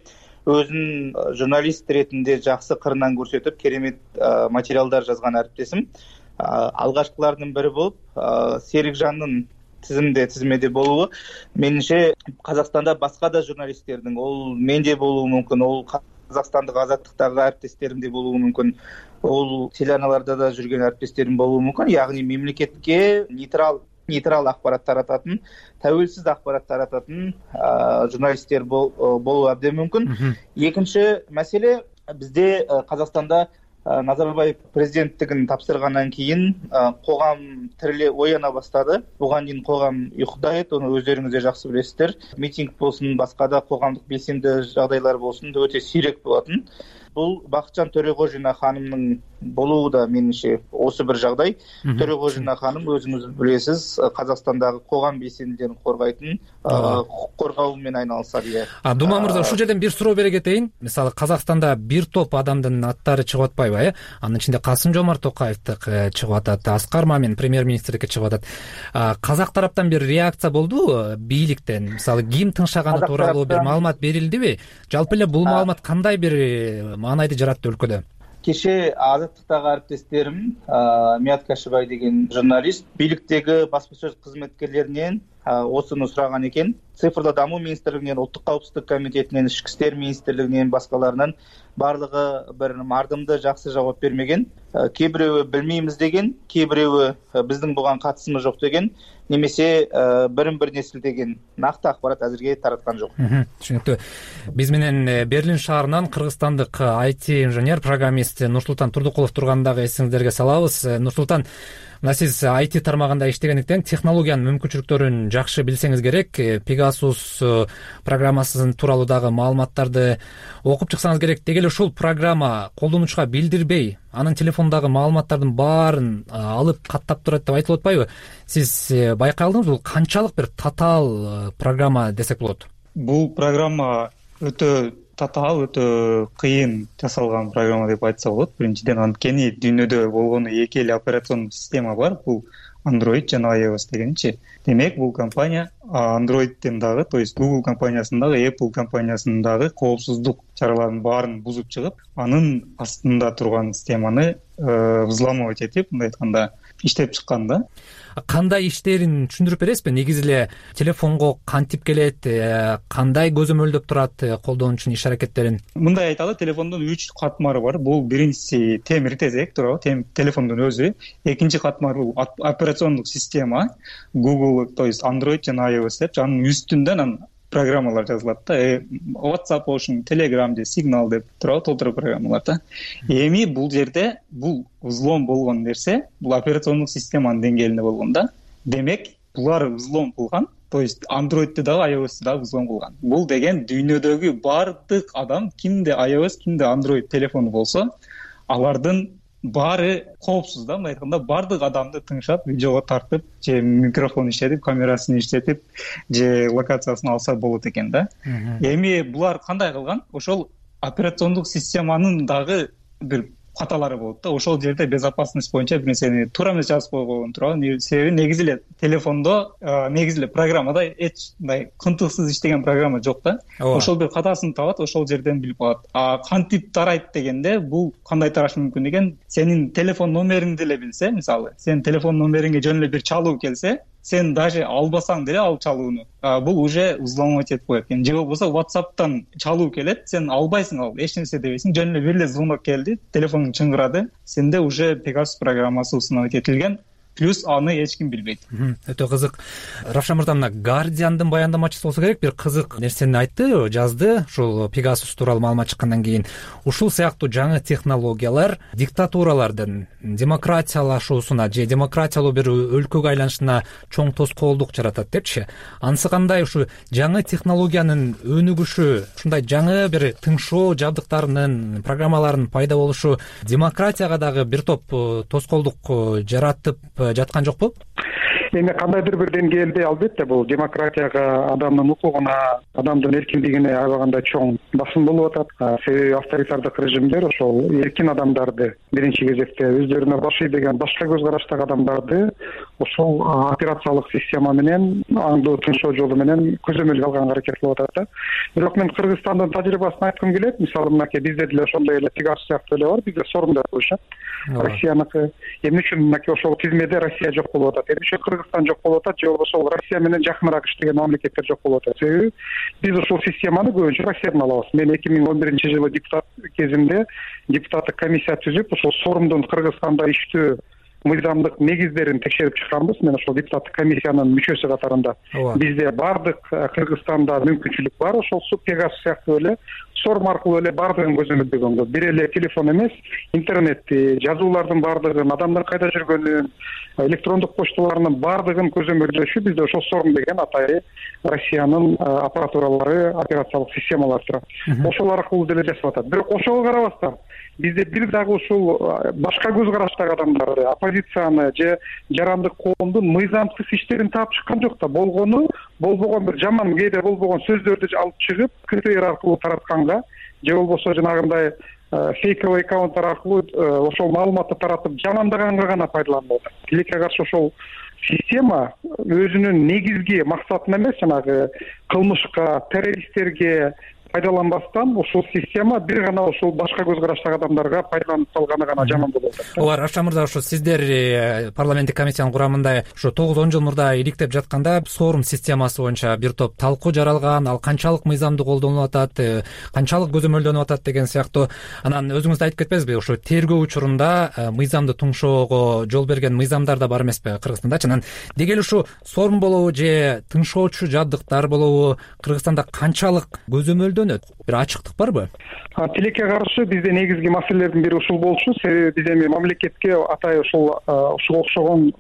Speaker 15: өзүн журналист ретинде жакшы кырынан көрсөтүп, керемет материалдар жазган әріптесім. Алгачкылардын бири болуп, Серикжандын тизмеде болуу менимче Казакстанда башка да журналисттердин, ол менде болуу мүмкүн, ол Казакстандык азаттыктагы әріптестеримде болуу мүмкүн, ол телеарналарда да жүрген әріптестерим болуу мүмкүн. Яғни мемлекетке нейтрал акпарат тарататын, тәуелсиз акпарат тарататын журналисттер болуу абдан мүмкүн. Экинчи маселе, бизде Казакстанда Назарбаев президенттигин тапшыргандан кийин коом тириле ояна баштады. Буга чейин коом уйкуда эди, аны өздөрүңүз да жакшы билесиздер. Митинг болсун, башка да коомдук белсенди жагдайлар болсун, өтө сирек болотун. Бул Бакытжан Төрөгожина ханымдын болуу да менимче осы бир жагдай. Төрөгожина ханым, өзүңүз билесиз, Казакстандагы коом белсендилерин коргойтун, коргоо менен айналышат.
Speaker 13: Дума мырза, ушул жерден бир суроо бере кетейин. Мисалы Казакстанда бир топ адамдын аттары чыгып атпайбы? Анын ичинде Касым-Жомарт Токаевдики чыгып атат, Аскар Мамин премьер-министрдики чыгып атат. Казак тараптан бир реакция болдубу бийликтен? Мисалы ким тыңшаганы тууралуу бир маалымат берилдиби? Жалпы эле бул маалымат кандай бир маанайды жаратты өлкөдө?
Speaker 15: Кеше азаттыктагы әріптестерім Мият Кашыбай деген журналист бийликтеги баспасөз кызметкерлеринен осыны сураган экен. Цифрлы дамуу министрлигинен, Улуттук кауіпсіздік комитетинен, Ички иштер министрлигинен, башкаларынан барлыгы бир мардымды жакшы жооп бермеген. Кээ бирөө билмеймиз деген, кээ бирөө биздин буга катысымыз жок деген, немесе бир несилдеген накты акпарат азырге тараткан жок.
Speaker 13: Түшүнүктүү. Биз менен Берлин шаарынан кыргызстандык IT инженер, программист Нурсултан Турдукулов тургандагы эсиңиздерге салабыз. Нурсултан, мына сиз IT тармагында иштегендиктен технологиянын мүмкүнчүлүктөрүн жакшы билсеңиз керек. Pegasus программасы тууралуу дагы маалыматтарды окуп чыксаңыз керек. Деги эле ушул программа колдонуучуга билдирбей, анын телефондагы маалыматтардын баарын алып каттап турат деп айтылып атпайбы? Сиз байкай алдыңызбы, бул канчалык бир татаал программа десек болот?
Speaker 16: Бул программа өтө татаал, өтө кыйын жасалган программа деп айтса болот. Биринчиден, анткени дүйнөдө болгону эки эле операциондук система бар. Бул Android жана iOS дегенчи. Демек, бул компания Android'тен дагы, то есть Google компаниясындагы, Apple компаниясындагы коопсуздук чараларын баарын бузуп чыгып, анын астында турган системаны взламывать этип, мындай айтканда, иштеп чыккан да.
Speaker 13: Кандай иштерин түшүндүрүп бересизби? Негизи эле телефонго кантип келет, кандай көзөмөлдөп турат колдонуучунун иш аракеттерин?
Speaker 16: Мындай айталы, телефондун 3 катмары бар. Бул биринчиси темир тезек туурабы, телефондун өзү. Экинчи катмары бул операциондук система, Google, то есть Android жана iOS деп, анын үстүндөн программалар жазылат да. WhatsApp болушун, Telegram же Signal деп турат, толтура программалар да. Эми бул жерде бул взлом болгон нерсе бул операциондук системанын деңгээлинде болгон да. Демек, булар взлом кылган, то есть Android'те дагы iOS'те дагы взлом кылган. Бул деген дүйнөдөгү бардык адам, кимде iOS, кимде Android телефону болсо, алардын баары коопсуз да, мындай айтканда бардык адамды тыңшап, видеого тартып, же микрофон иштетип, камерасын иштетип, же локациясын алса болот экен да. Эми булар кандай кылган? Ошол операциондук системанын дагы бир каталары болот да. Ошол жерде безопасность боюнча бир нерсени туура эмес жазып койгон турабы. Себеби негизи эле телефондо, негизи эле программада эч мындай кынтыксыз иштеген программа жок да. Ошол бир катасын табат, ошол жерден билип калат. Кантип тарайт дегенде, бул кандай тарашы мүмкүн деген, сенин телефон номериңди эле билсе, мисалы, сенин телефон номериңе жөн эле бир чалуу келсе, сен даже албасаң деле ал чалууну, бул уже взломать этип коет экен. Же болбосо WhatsApp'тан чалуу келет, сен албайсың, ал эч нерсе дебейсиң, жөн эле бир эле звонок келди, телефонуң чыңгырады, сенде уже Pegasus программасы установить этилген, плюс аны эч ким билбейт.
Speaker 13: Өтө кызык. Равшан мырза, мына Guardian'дын баяндамачысы болсо керек, бир кызык нерсени айтты, жазды, ушул Pegasus тууралуу маалымат чыккандан кийин. Ушул сыяктуу жаңы технологиялар диктатуралардын демократиялашуусуна же демократиялуу бир өлкөгө айланышына чоң тоскоолдук жаратат депчи. Анысы кандай ушу жаңы технологиянын өнүгүшү, ушундай жаңы бир тыңшоо жабдыктарынын, программаларынын пайда болушу демократияга дагы бир топ тоскоолдук жаратып жаткан жокпу?
Speaker 14: Эми кандайдыр бир деңгээлде албетте бул демократияга, адамдын укугуна, адамдын эркиндигине аябаганда чоң басым болуп атат. Себеби авторитардык режимдер ошол эркин адамдарды биринчи кезекте өздөрүнө башый деген башка көз караштагы адамдарды ошол операциялык система менен, аңдуу тыншоо жолу менен көзөмөлгө алганга аракет кылып атат да. Бирок мен Кыргызстандын тажрыйбасын айткым келет. Мисалы, мынакей бизде деле ошондой эле Pegasus сыяктуу эле бар, бизде Сорм деп коюшат. Россияныкы. Эмне үчүн мынакей ошол тизмеде Россия жок болуп атат? Эмне үчүн Кыргызстан жок болуп атат, же болбосо Россия менен жакыныраак иштеген мамлекеттер жок болуп атат? Себеби биз ушул системаны көбүнчө Россиядан алабыз. Мен 2011-жылы депутат кезинде депутаттык комиссия түзүп, ошол Сормдун Кыргызстанда иштөө мыйзамдык негиздерин текшерип чыкканбыз. Мен ошол депутаттык комиссиянын мүчөсү катарында. Бизде бардык Кыргызстанда мүмкүнчүлүк бар, ошол Pegasus сыяктуу эле Сорм аркылуу эле бардыгын көзөмөлдөгөнгө, бир эле телефон эмес, интернетти, жазуулардын бардыгын, адамдын кайда жүргөнүн, электрондук почталарынын бардыгын көзөмөлдөшү бизде ошол Сорм деген атайы Россиянын аппаратуралары, операциялык системалары турат. Ошол аркылуу деле жасап атат. Бирок ошого карабастан бизде бир дагы ушул башка көз караштагы адамдарды, оппозицияны же жарандык коомдун мыйзамсыз иштерин таап чыккан жок да. Болбогон бир жаман, кээде болбогон сөздөрдү алып чыгып, КТР аркылуу таратканга, же болбосо жанагындай фейковый аккаунттар аркылуу ошол маалыматты таратып жамандаганга гана пайдаланылып атат. Тилекке каршы ошол система өзүнүн негизги максатына эмес, жанагы кылмышка, террористтерге пайдаланбастан ушул система бир гана ушул башка көз караштагы адамдарга пайдаланып калганы гана жаман болуп атат.
Speaker 13: Ооба, Равшан мырза, ушу сиздер парламенттик комиссиянын курамында ушу 9-10 жыл мурда иликтеп жатканда Сорм системасы боюнча бир топ талкуу жаралган, ал канчалык мыйзамды колдонуп атат, канчалык көзөмөлдөнүп атат деген сыяктуу. Анан өзүңүз да айтып кетпеңизби, ушу тергөө учурунда мыйзамды тыңшоого жол берген мыйзамдар да бар эмеспи Кыргызстандачы? Анан деги эле ушу Сорм болобу же тыңшоочу жабдыктар болобу Кыргызстанда канчалык көзөмөлдөнөт? Бир ачыктык барбы?
Speaker 14: Тилекке каршы бизде негизги маселелердин бири ушул болчу. Себеби биз эми мамлекетке атай ушуга окшогон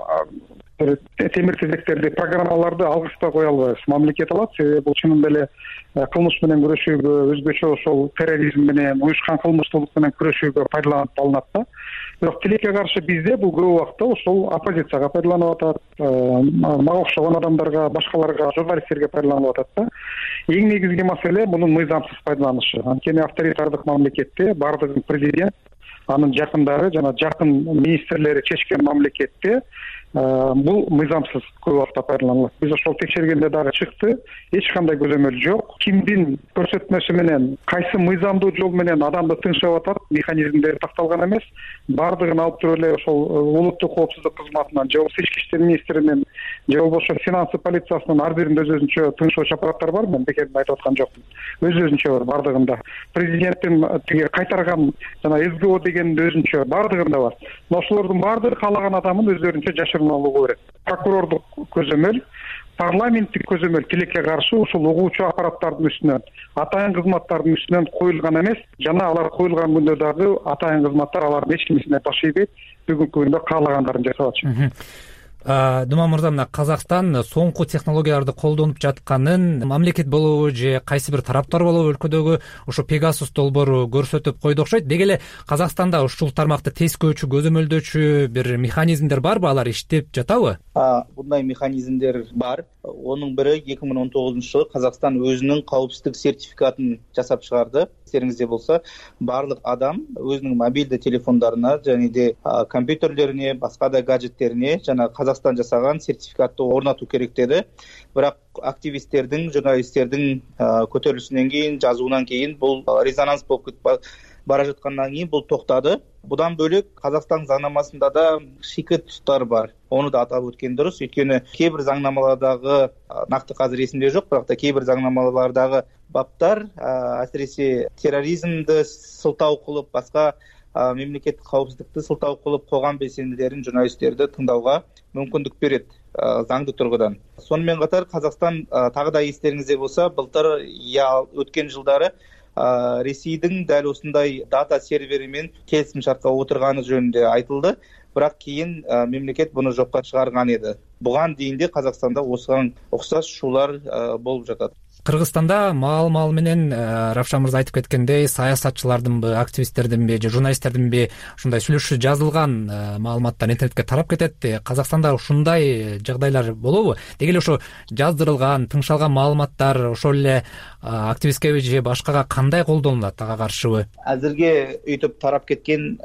Speaker 14: темир тизектерди, программаларды алгыстабай кое албайбыз. Мамлекет алат, себеби бул чынында эле кылмыш менен күрөшүүгө, өзгөчө ошол терроризм менен, уюшкан кылмыштуулук менен күрөшүүгө пайдаланып алынат да. Бирок тилекке каршы бизде бул көп убакта ошол оппозицияга пайдаланып атат, мага окшогон адамдарга, башкаларга, журналисттерге пайдаланып атат да. Эң негизги маселе мунун мыйзамсыз пайдаланышы. Анткени авторитардык мамлекетте бардыгын президент, анын жакындары жана жакын министрлери чечкен мамлекетте бул мыйзамсыз көп убакта пайдаланылат. Биз ошол текшергенде дагы чыкты, эч кандай көзөмөл жок. Кимдин көрсөтмөсү менен, кайсы мыйзамдуу жол менен адамды тынчап атат, механизмдери такталган эмес. Бардыгын алып туруп эле ошол улуттук коопсуздук кызматынан, же болбосо ички иштер министринин, же болбосо финансы полициясынын ар биринде өзүнчө тынчоочу аппараттар бар. Мен бекерден айтып аткан жокмун. Өзүнчө бар бардыгында. Президенттин тиги кайтарган жана СГО дегендин өзүнчө бардыгында бар. Ошолордун бардыгы каалаган адамын өздөрүнчө жашырып тартымдуулугу берет. Прокурордук көзөмөл, парламенттик көзөмөл тилекке каршы ушул угуучу аппараттардын үстүнөн, атайын кызматтардын үстүнөн коюлган эмес, жана алар коюлган күндө дагы атайын кызматтар алардын эч кимисине баш ийбейт, бүгүнкү күндө каалагандарын жасап атышат.
Speaker 13: Думан мырза, мына Казакстан соңку технологияларды колдонуп жатканын мамлекет болобу же кайсы бир тараптар болобу өлкөдөгү ушу Pegasus долбоору көрсөтүп койду окшойт. Деги эле Казакстанда ушул тармакты тескөөчү, көзөмөлдөөчү бир механизмдер барбы, алар иштеп жатабы?
Speaker 15: Мындай механизмдер бар. Онун бири 2019-жылы Казакстан өзүнүн коопсуздук сертификатын жасап чыгарды. Эстериңизде болсо, барлык адам өзүнүн мобилдик телефондарына және де компьютерлерине, башка да гаджеттерине жана Казакстан жасаган сертификатты орнатуу керек деди. Бирок активисттердин, журналисттердин көтөрүлүшүнөн кийин, жазуунан кийин бул резонанс болуп бара жаткандан кийин бул токтады. Будан бөлөк Казакстан заңнамасында да шийкет туштар бар. Ону да атап өткөн дурус. Өйткөнү кээ бир заңнамалардагы, накты казыр эсимде жок, бирок да кээ бир заңнамалардагы баптар асиресе терроризмди сылтау кылып, башка мемлекеттик коопсуздукту сылтау кылып, койгон белсендилерин, журналисттерди тыңдауга мүмкүндүк берет заңдуу тургудан. Сонун катар Казакстан тагы да эстериңизде болсо, былтыр өткөн жылдары Ресейдин дал ушундай дата сервери менен келисим шартка отурганы жөнүндө айтылды. Бирок кийин мемлекет буну жокко чыгарган эди. Буган дейинде Казакстанда осуга окшош шуулар болуп жатат.
Speaker 13: Кыргызстанда маал менен Равшан мырза айтып кеткендей, саясатчылардынбы, активисттердинби же журналисттердинби ушундай сүйлөшүү жазылган маалыматтар интернетке тарап кетет. Казакстанда ушундай жагдайлар болобу? Деги эле ошо жаздырылган, тыңшалган маалыматтар ошол эле активистке же башкага кандай колдонулат, ага каршыбы?
Speaker 15: Азырге өйтүп тарап кеткен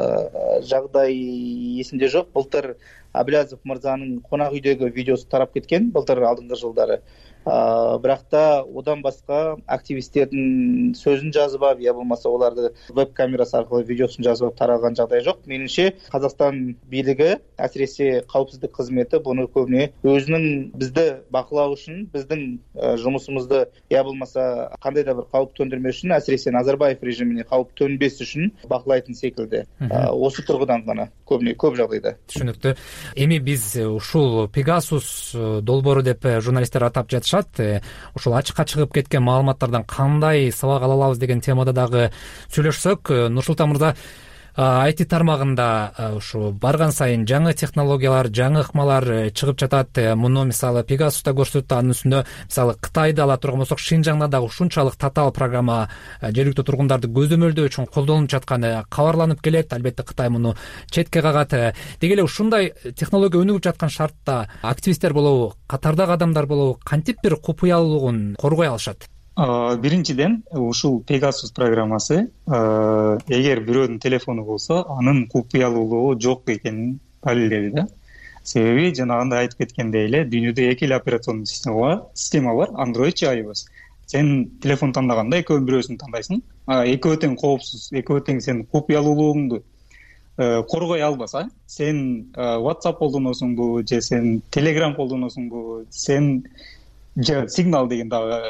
Speaker 15: жагдай эсимде жок. Былтыр Абилязов мырзанын конак үйдөгү видеосу тарап кеткен, былтыр алдыңкы жылдары. Бирок да одан башка активисттердин сөзүн жазып, я болмаса оларды веб-камерасы аркылуу видеосун жазып таралган жагдай жок. Менимче Казакстан бийлиги, асиресе коопсуздук кызмети буну көбүнө өзүнүн бизди бакылоо үчүн, биздин жумушубузду я болмаса кандай да бир калп төндүрмөш үчүн, асиресе Назарбаев режимине калп төнбөс үчүн бакылайтын секилди. Ошол тургудан гана көп жагдайда.
Speaker 13: Түшүнүктүү. Эми биз ушул Pegasus долбоору деп журналисттер атап жатышат. Ушул ачыкка чыгып кеткен маалыматтардан кандай сабак ала алабыз деген темада дагы сүйлөшсөк, Нурсултан мырза, IT тармагында ушу барган сайын жаңы технологиялар, жаңы ыкмалар чыгып жатат. Муну мисалы Pegasus'та көрсөттү, анын үстүндө мисалы Кытайды ала турган болсок, Шинжаңда дагы ушунчалык татаал программа жергиликтүү тургундарды көзөмөлдөө үчүн колдонулуп жатканы кабарланып келет. Албетте Кытай муну четке кагат. Деги эле ушундай технология өнүгүп жаткан шартта активисттер болобу, катардагы адамдар болобу, кантип бир купуялуулугун коргой алышат?
Speaker 16: Биринчиден, ушул Pegasus программасы эгер бирөөнүн телефону болсо, анын купуялуулугу жок экенин далилдеди да. Себеби жанагындай айтып кеткендей эле, дүйнөдө эки эле операциондук система бар, Android же iOS. Сен телефон тандаганда экөөнүн бирөөсүн тандайсың. Экөө тең коопсуз, экөө тең сен купуялуулугуңду коргой албаса, сен WhatsApp колдоносуңбу же сен Telegram колдоносуңбу, сен Signal деген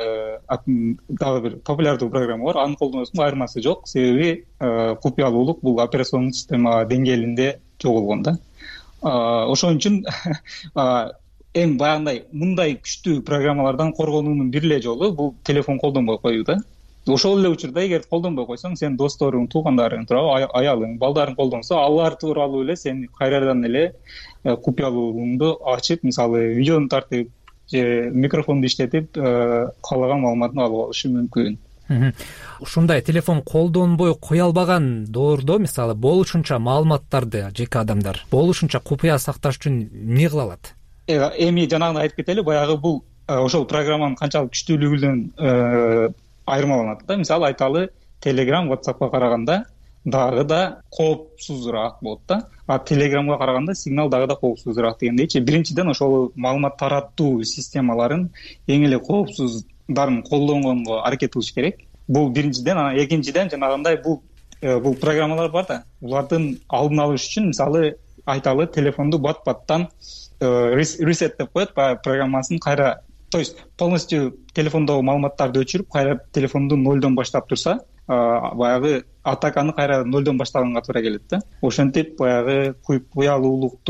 Speaker 16: дагы бир популярдуу программа бар, аны колдоносуң, айырмасы жок. Себеби купуялуулук бул операциондук система деңгээлинде жоголгон да. Ошон үчүн эми баягындай мындай күчтүү программалардан коргонуунун бир эле жолу бул телефон колдонбой коюу да. Ошол эле учурда эгер колдонбой койсоң, сен досторуң, туугандарың тууралуу, аялың, балдарың колдонсо, алар тууралуу эле сен кайрадан эле купуялуулугуңду ачып, мисалы видеону тартып же микрофонду иштетип каалаган маалыматын алып алышы мүмкүн.
Speaker 13: Ушундай телефон колдонбой кое албаган доордо, мисалы, болушунча маалыматтарды жеке адамдар болушунча купуя сакташ үчүн эмне кыла алат?
Speaker 16: Эми жанагындай айтып кетели, баягы бул ошол программанын канчалык күчтүүлүгүнөн айырмаланат да. Мисалы айталы, Telegram, WhatsApp'ка караганда дагы да коопсузураак болот да. Telegramга караганда Signal дагы да коопсузураак дегендейчи. Биринчиден ошол маалымат тараттуу системаларын эң эле коопсуздарын колдонгонго аракет кылыш керек. Бул биринчиден. Анан экинчиден жанагындай бул программалар бар да. Булардын алдын алыш үчүн, мисалы айталы, телефонду бат-баттан ресеттеп коет, программасын кайра, то есть полностью телефондогу маалыматтарды өчүрүп, кайра телефонду нолдон баштап турса, баягы атаканы кайра нолдон баштаганга туура келет да. Ошентип баягы купуялуулуктун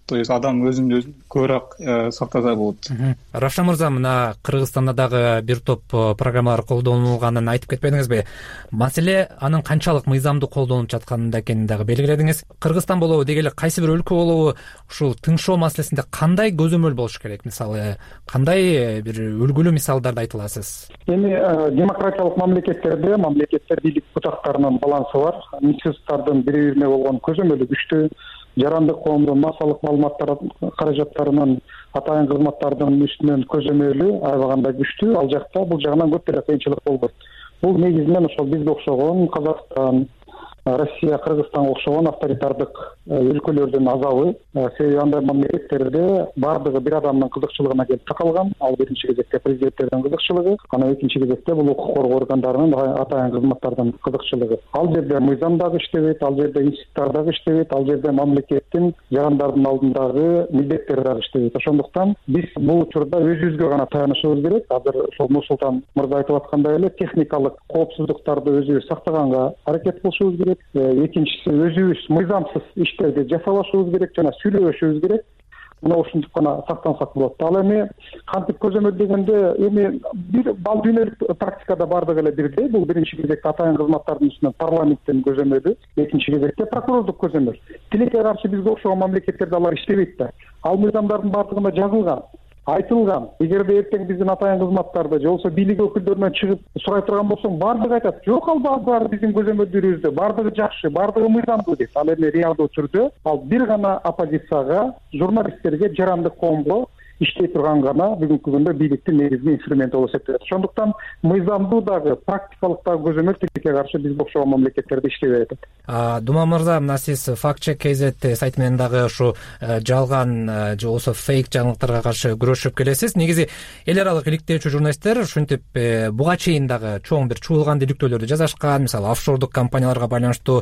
Speaker 16: то есть адам өзүн көбүрөөк сактаса болот.
Speaker 13: Равшан мырза, мына Кыргызстанда дагы бир топ программалар колдонулганын айтып кетпедиңизби? Маселе анын канчалык мыйзамдуу колдонулуп жатканында экенин дагы белгиледиңиз. Кыргызстан болобу, деги эле кайсы бир өлкө болобу ушул тыңшоо маселесинде кандай көзөмөл болуш керек? Мисалы, кандай бир үлгүлүү мисалдарды айта аласыз?
Speaker 14: Эми демократиялык мамлекетте бийлик бутактарынын балансы бар. Институттардын бири-бирине болгон көзөмөлү күчтүү, жарандык коомдун массалык маалыматтар каражаттарынын атайын кызматтардын үстүнөн көзөмөлү аябаганда күчтүү. Ал жакта бул жагынан көп деле кыйынчылык болбойт. Бул негизинен ошол бизге окшогон Казакстан, Россия, Кыргызстанга окшогон авторитардык өлкөлөрдүн азабы. Себеби андай мамлекеттерде бардыгы бир адамдын кызыкчылыгына келип такалган. Ал биринчи кезекте президенттердин кызыкчылыгы, анан экинчи кезекте бул укук коргоо органдарынын атайын кызматтардын кызыкчылыгы. Ал жерде мыйзам дагы иштебейт, ал жерде институттар дагы иштебейт, ал жерде мамлекеттин жарандардын алдындагы милдеттери дагы иштебейт. Ошондуктан биз бул учурда өзүбүзгө гана таянышыбыз керек. Азыр ошол Нурсултан мырза айтып аткандай эле техникалык коопсуздуктарды өзүбүз сактаганга аракет кылышыбыз керек. Экинчиси, өзүбүз мыйзамсыз иштерди жасабашыбыз керек жана сүйлөбөшүбүз керек. Мына ушинтип гана сактансак болот. Ал эми кантип көзөмөл дегенде, эми бир бал дүйнөлүк практикада бардыгы эле бирдей. Бул биринчи кезекте атайын кызматтардын үстүнөн парламенттин көзөмөлү, экинчи кезекте прокурордук көзөмөл. Тилекке каршы бизге окшогон мамлекеттерде алар иштебейт да. Ал мыйзамдардын бардыгында жазылган, айтылган. Эгерде эртең биздин атайын кызматтарды же болбосо бийлик өкүлдөрүнөн чыгып сурай турган болсоң, бардыгы айтат, жок, ал баары биздин көзөмөлдөрүбүздө, бардыгы жакшы, бардыгы мыйзамдуу дейт. Ал эми реалдуу түрдө ал бир гана оппозицияга, журналисттерге, жарандык коомго иштей турган гана бүгүнкү күндө бийликтин негизги инструменти болуп эсептелет. Ошондуктан мыйзамдуу дагы, практикалык дагы көзөмөл тилекке каршы бизге окшогон мамлекеттерде иштебей атат.
Speaker 13: Дума мырза, мына сиз FactCheck.kz сайты менен дагы ушу жалган же болбосо фейк жаңылыктарга каршы күрөшүп келесиз. Негизи эл аралык иликтөөчү журналисттер ушинтип буга чейин дагы чоң бир чуулган иликтөөлөрдү жазышкан. Мисалы, офшордук компанияларга байланыштуу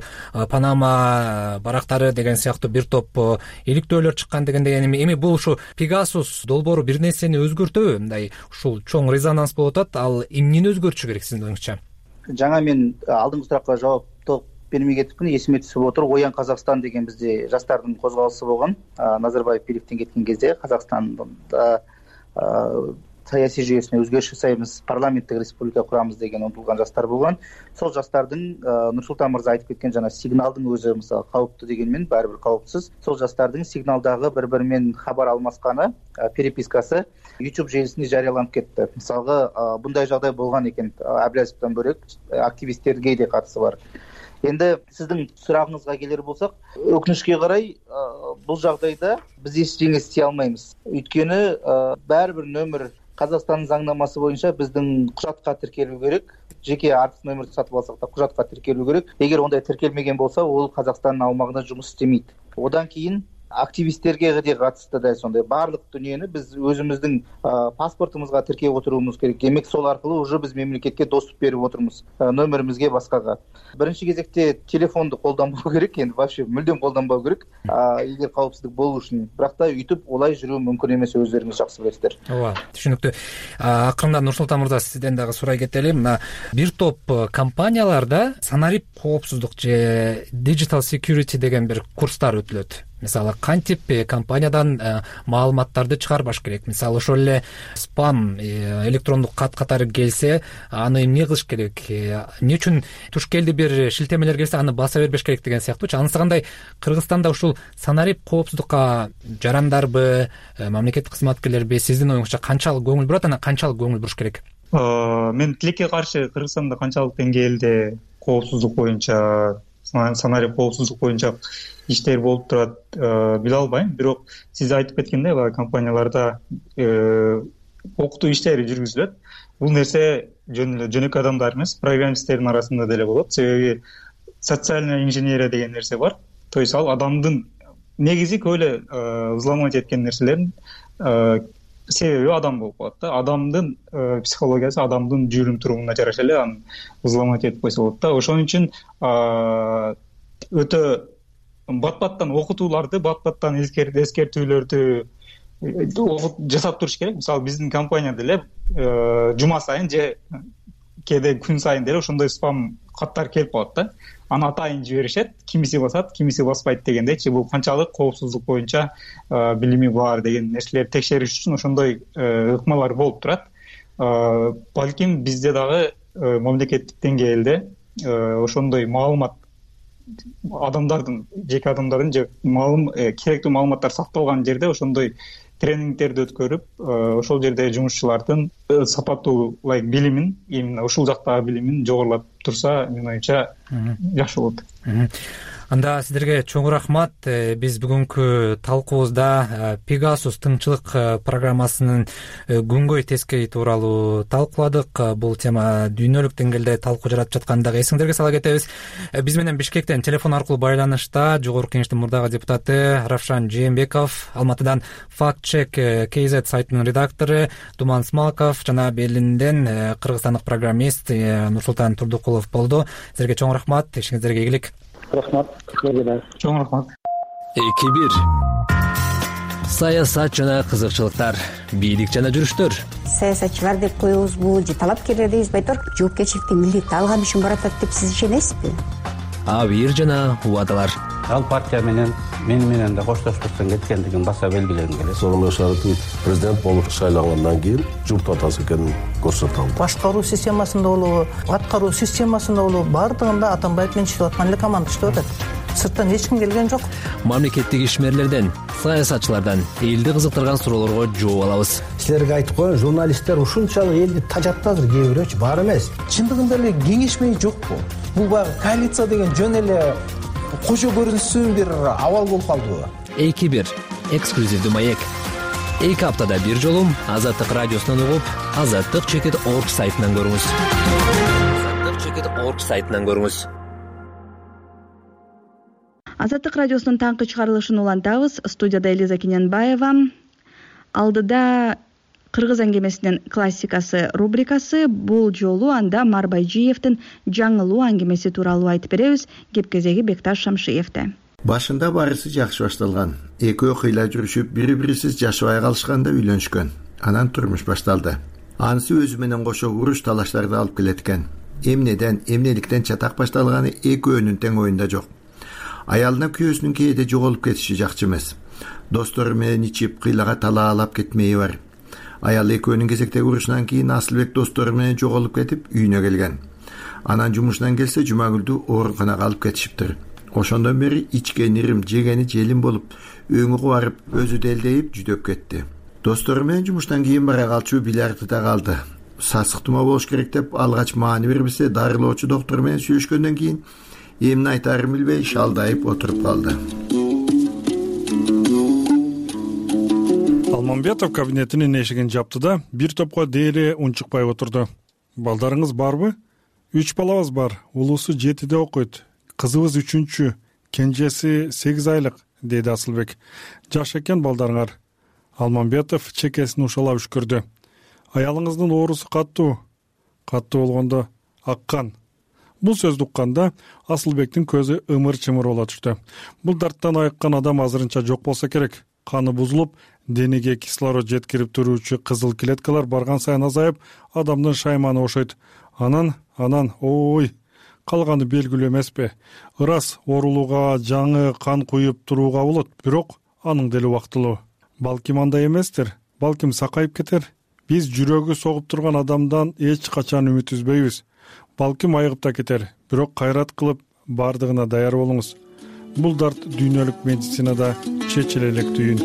Speaker 13: Панама барактары деген сыяктуу бир топ иликтөөлөр чыккан дегендей. Эми бул ушу Pegasus долбоору бир нерсени өзгөртөбү? Мындай ушул чоң резонанс болуп атат. Ал эмнени өзгөртүшү керек сиздин оюңузча?
Speaker 15: Жаңа мен алдыңкы суракка жооп бермей кетипмин. Эсиме түшүп отур. Оян Казакстан деген бизде жаштардын козголосу болгон. Назарбаев бийликтен кеткен кезде Казакстанда саясий жүйөсүнө өзгөрүш жасайбыз, парламенттик республика курамыз деген умтулган жаштар болгон. Сол жаштардын Нурсултан мырза айтып кеткен жана сигналдын өзү мисалы кауптуу дегенмен баары бир кауіпсіз. Сол жаштардын сигналдагы бири-бири менен кабар алмасканы, перепискасы YouTube желисинде жарыяланып кетти. Мисалга мындай жагдай болгон экен. Абилязовдон бөлөк активисттерге да катысы бар. Енді сіздің сұрағыңызға келер болсақ, өкінішке қарай бұл жағдайда біз ештеңе істей алмаймыз. Өйткені бәрібір нөмір Қазақстанның заңнамасы бойынша біздің құжатқа тіркелу керек. Жеке артық нөмірді сатып алсақ та құжатқа тіркелу керек. Егер ондай тіркелмеген болса, ол Қазақстанның аумағында жұмыс істемейді. Одан кейін активисттерге де қатысты да сондай барлық дүниені біз өзіміздің паспортымызға тіркеп отыруымыз керек. Демек сол арқылы уже біз мемлекетке доступ беріп отырмыз нөмірімізге, басқаға. Бірінші кезекте телефонды қолданбау керек, енді вообще мүлдем қолданбау керек. Егер қауіпсіздік болу үшін. Бірақ та үйтіп олай жүру мүмкін емес, өздеріңіз жақсы білесіздер.
Speaker 13: Түшүнүктүү. Акырында Нурсултан мырза, сизден дагы сурай кетели. Бир топ компанияларда санарип коопсуздук же digital security деген бир курстар өтүлөт. Мисалы, кантип компаниядан маалыматтарды чыгарбаш керек. Мисалы, ошол эле спам электрондук кат катары келсе, аны эмне кылыш керек? Эмне үчүн туш келди бир шилтемелер келсе, аны баса бербеш керек деген сыяктуучу. Анысы кандай Кыргызстанда ушул санарип коопсуздукка жарандарбы, мамлекеттик кызматкерлерби сиздин оюңузча канчалык көңүл бурат, анан канчалык көңүл буруш керек?
Speaker 16: Мен тилекке каршы Кыргызстанда канчалык деңгээлде коопсуздук боюнча, санарип коопсуздук боюнча иштер болуп турат биле албайм. Бирок сиз айтып кеткендей, компанияларда окутуу иштери жүргүзүлөт. Бул нерсе жөнөкөй адамдар эмес, программисттердин арасында деле болот. Себеби социальная инженерия деген нерсе бар. То есть ал адамдын негизи көп эле взломать эткен нерселерин себеби адам болуп калат да. Адамдын психологиясы, адамдын жүрүм турумуна жараша эле аны взломать этип койсо болот да. Ошон үчүн өтө бат-баттан окутууларды, бат-баттан эскертүүлөрдү жасап туруш керек. Мисалы, биздин компания деле жума сайын же кээде күн сайын деле ошондой спам каттар келип калат да. Аны атайын жиберишет, кимиси басат, кимиси баспайт дегендейчи. Бул канчалык коопсуздук боюнча билими бар деген нерселерди текшериш үчүн ошондой ыкмалар болуп турат. Балким бизде дагы мамлекеттик деңгээлде ошондой маалымат адамдардын, жеке адамдардын же керектүү маалыматтар сакталган жерде ошондой тренингтерди өткөрүп, ошол жерде жумушчулардын сапаттуу билимин, именно ушул жактагы билимин жогорулап турса, менин оюмча жакшы болот.
Speaker 13: Анда сиздерге чоң рахмат. Биз бүгүнкү талкуубузда Pegasus тынччылык программасынын күнгөй тескей тууралуу талкууладык. Бул тема дүйнөлүк деңгээлде талкуу жаратып жаткандыгы эсиңдерге сала кетебиз. Биз менен Бишкектен телефон аркылуу байланышта Жогорку Кеңештин мурдагы депутаты Равшан Жээнбеков, Алматыдан Fact Check KZ сайтынын редактору Думан Смалков жана Берлинден кыргызстандык программист Нурсултан Турдукулов болду. Сиздерге чоң рахмат. Ишиңиздерге ийгилик.
Speaker 14: Рахмат.
Speaker 16: Чоң рахмат.
Speaker 17: 2-1 саясат жана кызыкчылыктар, бийлик жана жүрүштөр.
Speaker 18: Саясатчылар деп коебузбу же талапкерлер дейбиз, байтор жоопкерчиликти милдетти алган үчүн баратат деп сиз ишенесизби?
Speaker 17: Абийир жана убадалар.
Speaker 19: Ал партия мени менен да коштошпостон кеткендигин баса белгилегим келет.
Speaker 20: Сооронбай Шарипович президент болуп шайлангандан кийин жумт атасы экенин көрсөтө алды.
Speaker 21: Башкаруу системасында болобу, аткаруу системасында болобу, бардыгында Атамбаев менен иштеп аткан эле команда иштеп атат. Сырттан эч ким келген жок.
Speaker 17: Мамлекеттик ишмерлерден, саясатчылардан элди кызыктырган суроолорго жооп алабыз.
Speaker 21: Силерге айтып коеюн, журналисттер ушунчалык элди тажатпадыр, кээ бирөөчү бар эмес. Чындыгында эле кеңешмей жокпу? Бул баягы коалиция деген жөн эле кошо көрүнсүн бир абал болуп калдыбы?
Speaker 17: 2-1 эксклюзивдүү маек. 2 аптада бир жолу Азаттык радиосунан угуп, azattik.org сайтынан көрүңүз. azattik.org сайтынан көрүңүз.
Speaker 1: Азаттык радиосунун таңкы чыгарылышын улантабыз. Студияда Элиза Кененбаева. Алдыда Кыргыз аңгемесинин классикасы рубрикасы. Бул жолу анда Марбайжиевдин жаңылуу аңгемеси тууралуу айтып беребиз. Кеп кезеги Бекташ Шамшиевде.
Speaker 22: Башында барысы жакшы башталган. Экөө кыйла жүрүшүп, бири-бирисиз жашабай калышканда үйлөнүшкөн. Анан турмуш башталды. Анысы өзү менен кошо уруш талаштарды алып келет экен. Эмнеден, эмнеликтен чатак башталганы экөөнүн тең оюнда жок. Аялына күйөөсүнүн кээде жоголуп кетиши жакчы эмес. Достору менен ичип кыйлага талаалап кетмеyi бар. Аял экөөнүн кезектеги урушунан кийин Асылбек достору менен жоголуп кетип үйүнө келген. Анан жумушунан келсе Жумагүлдү ооруканага алып кетишиптир. Ошондон бери ичкен ирим, жегени желим болуп, өңү кубарып, өзү делдейип жүдөп кетти. Достору менен жумуштан кийин бара калчу билярдыда калды. Сасыктыма болуш керек деп алгач маани бербесе, дарылоочу доктор менен сүйлөшкөндөн кийин эмне айтарын билбей шалдайып отуруп калды.
Speaker 23: Алмамбетов кабинетинин эшигин жапты да бир топко дээре унчукпай отурду. Балдарыңыз барбы? 3 балабыз бар. Улуусу 7-де окуйт. Кызыбыз 3-чү, кенжеси 8 айлык, деди Асылбек. Жаш экен балдарыңар. Алмамбетов чекесин ушалап үшкүрдү. Аялыңыздын оорусу каттуу болгондо аккан. Бул сөздү укканда Асылбектин көзү ымыр-чымыр боло түштү. Бул дарттан айыккан адам азырынча жок болсо керек. Каны бузулуп, денеге кислород жеткирип туруучу кызыл клеткалар барган сайын азайып, адамдын шайманы ошойт. Анан, ой, калганы белгилүү эмеспи? Ырас оорулууга жаңы кан куюп турууга болот, бирок анын деле убактылуу. Балким андай эместир, балким сакайып кетер. Биз жүрөгү согуп турган адамдан эч качан үмүт үзбөйбүз. Балким айыгып да кетер, бирок кайрат кылып бардыгына даяр болуңуз. Бул дарт дүйнөлүк медицинада чечиле элек түйүн.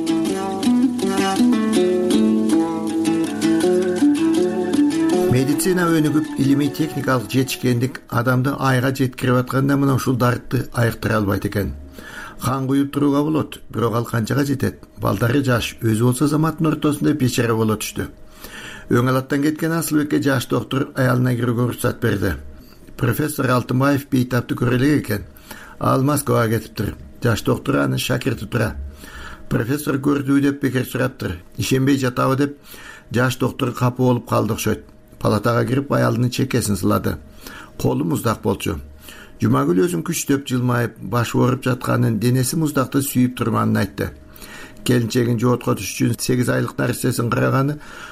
Speaker 22: Медицина өнүгүп, илимий техникалык жетишкендик адамды айга жеткирип атканда мына ушул дартты айыктыра албайт экен. Кан куюп турууга болот, бирок ал канчага жетет? Балдары жаш, өзү болсо заматтын ортосунда бечара боло түштү. Өң алаттан кеткен Асылбекке жаш доктор аялына кирүүгө уруксат берди. Профессор Алтынбаев бейтапты көрө элек экен. Ал Москвага кетиптир. Жаш доктор аны шакирти тура. Профессор көрдүү деп бекер сураптыр. Ишенбей жатабы деп жаш доктор капы болуп калды окшойт. Палатага кирип аялынын чекесин сылады. Колу муздак болчу. Жумагүл өзүн күчтөп жылмайып, башы ооруп жатканын, денеси муздакты сүйүп турганын айтты. Келинчегин жоотко түшүш үчүн 8 айлык нарсесин караганы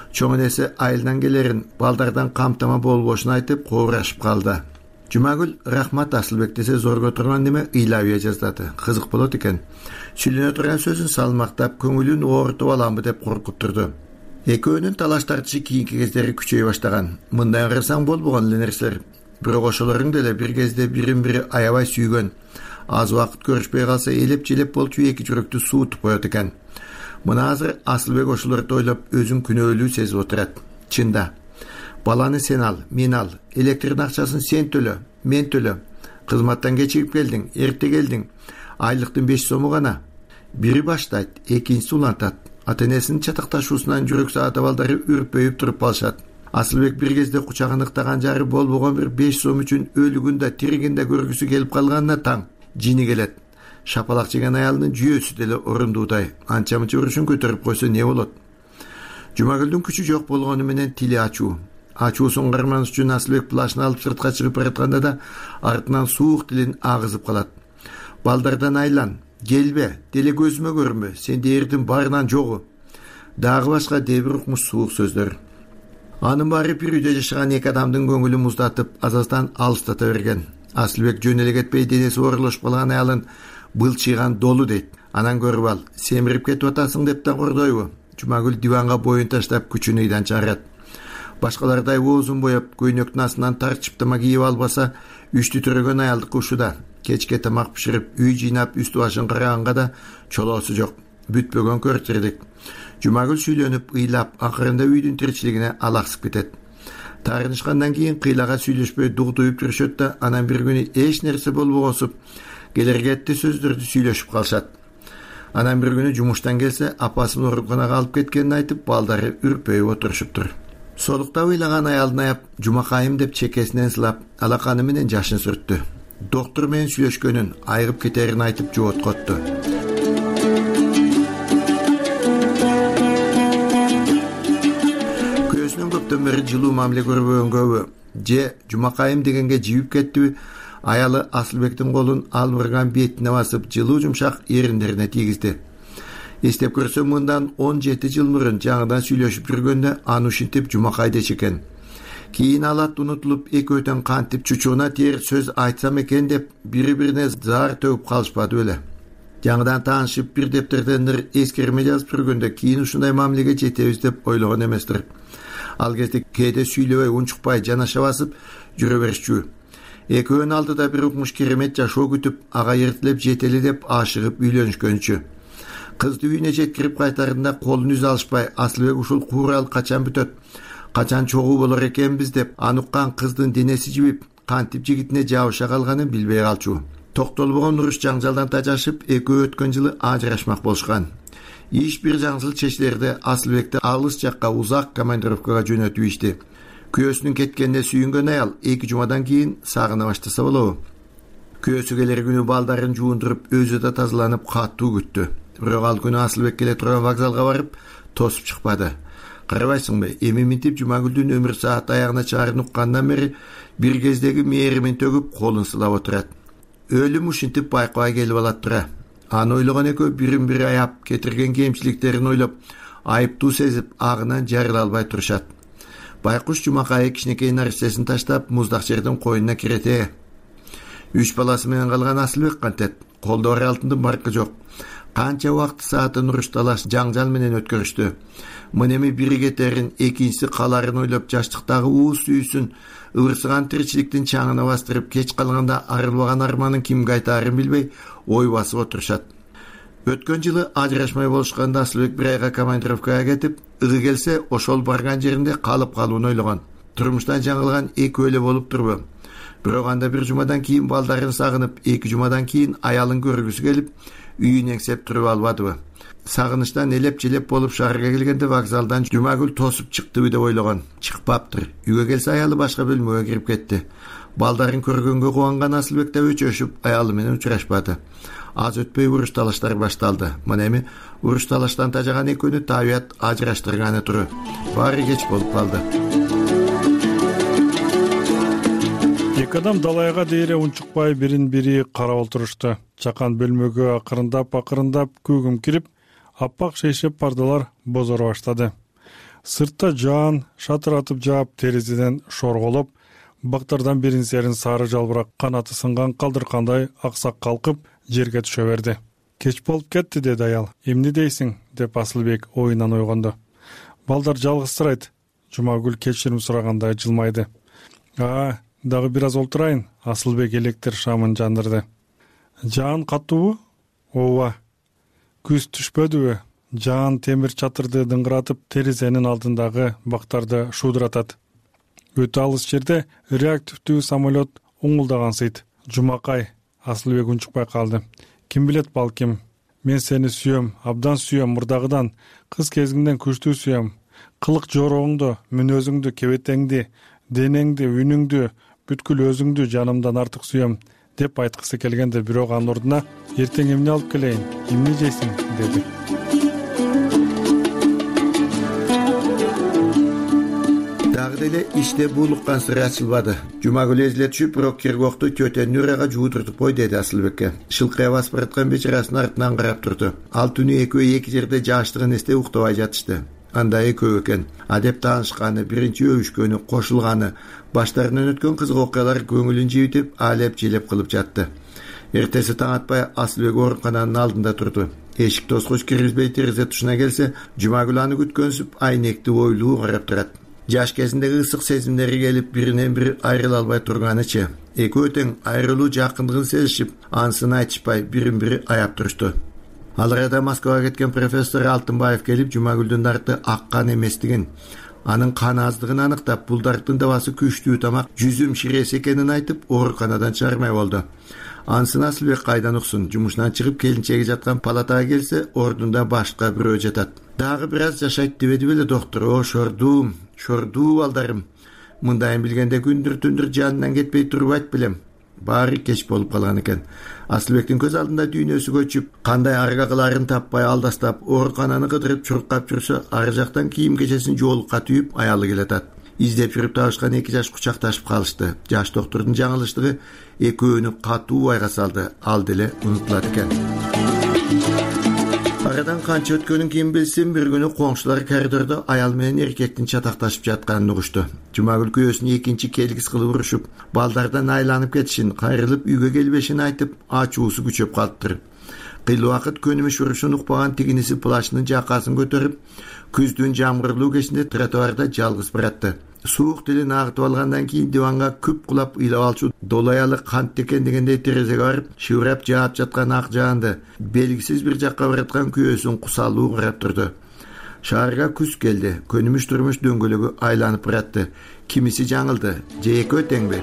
Speaker 22: чоң энеси айылдан келерин балдардан камтама болбошун айтып коурашып калды. Жумагүл рахмат Асылбек десе зорго турган неме ыйлабыя жаздады. Кызык болот экен. Сүйлөнө турган сөзүн салмактап, көңүлүн оорутуп аламбы деп коркуттурду. Экөөнүн талаш тартышы кийинки кездери күчөй баштаган. Мындай ырсаң болбогон эле нерселер. Бирок ошолордун деле бир кезде бирин бири аябай сүйгөн. Аз убакыт көрүшпөй калса элеп-желеп болчу эки жүрөктү суутуп коет экен. Мына азыр Асылбек ошолорду ойлоп өзүн күнөөлүү сезип отурат. Чында. Баланы сен ал, мен ал. Электрдин акчасын сен төлө, мен төлө. Кызматтан кечигип келдиң, эрте келдиң. Айлыктын 5 сому гана. Бири баштайт, экинчиси улантат. Ата-энесинин чатакташуусунан жүрөк сааты балдары үрпөйүп туруп калышат. Асылбек бир кезде кучагын ыктаган жары болбогон бир 5 сом үчүн өлүгүн да тиригин да көргүсү келип калганына таң. Жини келет. Шапалак жеген аялынын жүйөсү деле орундуудай. Анча-мынча урушун көтөрүп койсо не болот? Жумагүлдүн күчү жок болгону менен тили ачуу. Ачуусун карманыш үчүн Асылбек плашын алып сыртка чыгып баратканда да артынан суук тилин агызып калат. Балдардан айлан, келбе, деле көзүмө көрүнбө, сен дээрдин барынан жогу. Дагы башка дебир укмуш суук сөздөр. Анын баары бир үйдө жашаган эки адамдын көңүлүн муздатып, азаздан алыстата берген. Асылбек жөн эле кетпей денеси оорулашып калган аялын былчыйган долу дейт. Анан көрүп ал, семирип кетип атасың деп да кордойбу. Жумагүл диванга боюн таштап күчүн ыйдан чыгарат. Башкалардай оозун боеп, көйнөктүн астынан тарчып тама кийип албаса, үчтү төрөгөн аялдыкы ушуда. Кечке тамак биширип, үй жыйнап, үстү башын караганга да чолоосу жок. Бүтпөгөн көрчүрдүк. Жумагүл сүйлөнүп, ыйлап, акырында үйдүн тиричилигине алаксып кетет. Таарынышкандан кийин кыйлага сүйлөшпөй дугдуюп жүрүшөт да, анан бир күнү эч нерсе болбогонсуп, келергетти сөздөрдү сүйлөшүп калышат. Анан бир күнү жумуштан келсе, апасын ооруканага алып кеткенин айтып, балдары үрпөйүп отурушуптур. Солуктап ыйлаган аялын аяп, Жумакайым деп чекесинен сылап, алаканы менен жашын сүрттү. Доктор менен сүйлөшкөнүн, айыгып кетерин айтып жооткотту. Көзүнөн көптөн бери жылуу мамиле көрбөгөнгөбү, же Жумакайым дегенге жибип кеттиби, аялы Асылбектин колун албырган бетине басып, жылуу жумшак эриндерине тийгизди. Эстеп көрсөм, мындан 17 жыл мурун жаңыдан сүйлөшүп жүргөндө аны ушинтип Жумакай дечи экен. Кийин алат унутулуп, экөөтөн кантип чучууна тээр сөз айтсам экен деп бири-бирине заар төгүп калышпады беле. Жаңыдан таанышып бир дептерден эскерме жазып жүргөндө кийин ушундай мамилеге жетебиз деп ойлогон эместир. Ал кезде кээде сүйлөбөй, унчукпай, жанаша басып жүрө беришчү. Экөөнүн алдыда бир укмуш керемет жашоо күтүп, ага эртелеп жетели деп ашыгып үйлөнүшкөнчү. Кызды үйүнө жеткирип кайтарында колун үз алышпай, Асылбек ушул куурал качан бүтөт, качан чогуу болор экенбиз деп ануккан кыздын денеси жибип, кантип жигитине жабыша калганын билбей калчу. Токтолбогон уруш жаңжалдан тажашып, экөө өткөн жылы ажырашмак болушкан. Иш бир жаңжыл чечилерде Асылбекти алыс жакка узак командировкага жөнөтүп ишти. Күйөөсүнүн кеткенине сүйүнгөн аял 2 жумадан кийин сагына баштаса болобу. Күйөөсү келер күнү балдарын жуундуруп, өзү да тазаланып каттуу күттү. Бирок ал күнү Асылбек келе турган вокзалга барып, тосуп чыкпады. Карабайсыңбы, эми минтип Жумагүлдүн өмүр саат аягына чыгарын уккандан бери бир кездеги мээримин төгүп, колун сылап отурат. Өлүм ушинтип байкабай келип алат тура. Аны ойлогон экөө бирин-бири аяп, кетирген кемчиликтерин ойлоп, айыптуу сезип, агынан жарыла албай турушат. Байкуш Жумакай кичинекей нарсесин таштап, муздак жердин койнуна кирете. 3 баласы менен калган Асылбек кантет, колдо бар алтындын баркы жок. Канча убакыт саатын уруш талаш жаңжал менен өткөрүштү. Мынеми бири кетерин, экинчиси каларын ойлоп, жаштыктагы уус сүйүүсүн, ырсыган тиричиликтин чаңына бастырып, кеч калганда арылбаган арманын кимге айтаарын билбей, ой басып отурушат. Өткөн жылы ажырашмай болушканда Асылбек бир айга командировкага кетип, ыгы келсе, ошол барган жеринде калып калууну ойлогон. Турмуштан жаңылган эки эле болуп турбу. Бирок анда бир жумадан кийин балдарын сагынып, 2 жумадан кийин аялын көргүсү келип, үйүн эңсеп туруп албадыбы. Сагынычтан элеп-желеп болуп шаарга келгенде вокзалдан Жумагүл тосуп чыктыбы деп ойлогон. Чыкпаптыр. Үйгө келсе аялы башка бөлмөгө кирип кетти. Балдарын көргөнгө кубанган Асылбек да өчөшүп, аялы менен учурашпады. Аз өтпөй уруш талаштар башталды. Мына эми уруш талаштан тажаган экөөнү табият ажыраштырганы туру. Баары кеч болуп калды.
Speaker 23: Эки адам далайга дейре унчукпай бирин-бири карап отурушту. Чакан бөлмөгө акырындап көгүм кирип, аппак шейшеп пардалар бозоро баштады. сыртта жаан шатыратып жаап, терезеден шорголоп, бактардан бирин серин сары жалбырак канаты сынган калдыркандай аксак калкып жерге түшө берди. Кеч болуп кетти, деди аял. Эмне дейсиң? Деп Асылбек оюнан ойгондо. Балдар жалгызсырайт. Жумагүл кечирим сурагандай жылмайды. Дагы бир аз олтурайын. Асылбек электр шамын жандырды. Жаан каттуубу? Ооба. Күз түшпөдүбү? Жаан темир чатырды дыңгыратып, терезенин алдындагы бактарды шуудуратат. Өтө алыс жерде реактивдүү самолет уңулдагансыйт. Жумакай. Асылбек унчукпай калды. Ким билет, балким. Мен сени сүйөм, абдан сүйөм мурдагыдан. Кыз кезиңден күчтүү сүйөм. Кылык жороңду, мүнөзүңдү, кебетеңди, денеңди, үнүңдү, бүткүл өзүңдү жанымдан артык сүйөм деп айткысы келгенде, бирок анын ордуна эртең эмне алып келейин, эмне жейсиң деди.
Speaker 22: Дагы деле иште буулуккан сыры ачылбады. Жумагүл эзиле түшүп, бирок киргокту төтөнүн урага жуудуртуп кой, деди Асылбекке. Шылкыя басып бараткан бечарасынын артынан карап турду. Ал түнү экөө эки жерде жааштыгын эстеп уктабай жатышты. Анда экөө экен. Адеп таанышканы, биринчи өбүшкөнү, кошулганы, баштарынан өткөн кызык окуялар көңүлүн жибитип, алеп-желеп кылып жатты. Эртеси таң атпай Асылбек оорукананын алдында турду. Эшик тоскоч киргизбей терезе тушуна келсе, Жумагүл аны күткөнсүп, айнекти ойлуу карап турат. Жаш кезиндеги ысык сезимдери келип, биринен бири айрыла албай турганычы. Экөө тең айрылуу жакындыгын сезишип, ансын айтышпай бирин-бири аяп турушту. Ал арада Москвага кеткен профессор Алтынбаев келип, Жумагүлдүн дарты аккан эместигин, анын кан аздыгын аныктап, бул дарттын дабасы күчтүү тамак, жүзүм ширес экенин айтып, ооруканадан чыгармай болду. Ансын Асылбек кайдан уксун, жумушунан чыгып келинчеги жаткан палатага келсе, ордунда башка бирөө жатат. Дагы бир аз жашайт дебеди беле доктор? О, шордуу балдарым. Мындайын билгенде күндүр-түндүр жанынан кетпей турбайт белем. Баары кеч болуп калган экен. Асылбектин көз алдында дүйнөсү көчүп, кандай арга кыларын таппай алдастап, оорукананы кыдырып чуркап жүрсө, ары жактан кийим кечесин жоолукка түйүп, аялы келатат. Издеп жүрүп табышкан эки жаш кучакташып калышты. Жаш доктордун жаңылыштыгы экөөнү катуу байга салды. Ал деле унутулат экен. Арадан канча өткөнүн ким билсин, бир күнү коңшулар коридордо аял менен эркектин чатакташып жатканын угушту. Жумагүл күйөөсүн экинчи келгис кылып урушуп, балдардан айланып кетишин, кайрылып үйгө келбешин айтып, ачуусу күчөп калыптыр. Кыйыл убакыт көнүмүш урушун укпаган тигиниси плащынын жакасын көтөрүп, күздүн жамгырлуу кечинде тротуарда жалгыз баратты. Суук тилин агытып алгандан кийин диванга күп кулап ыйлап алчу долаялы кант экен дегендей терезеге барып, шыбырап жаап жаткан ак жаанды, белгисиз бир жакка бараткан күйөөсүн кусалуу карап турду. Шаарга күз келди. Көнүмүш турмуш дөңгөлөгү айланып баратты. Кимиси жаңылды, же экөө теңби?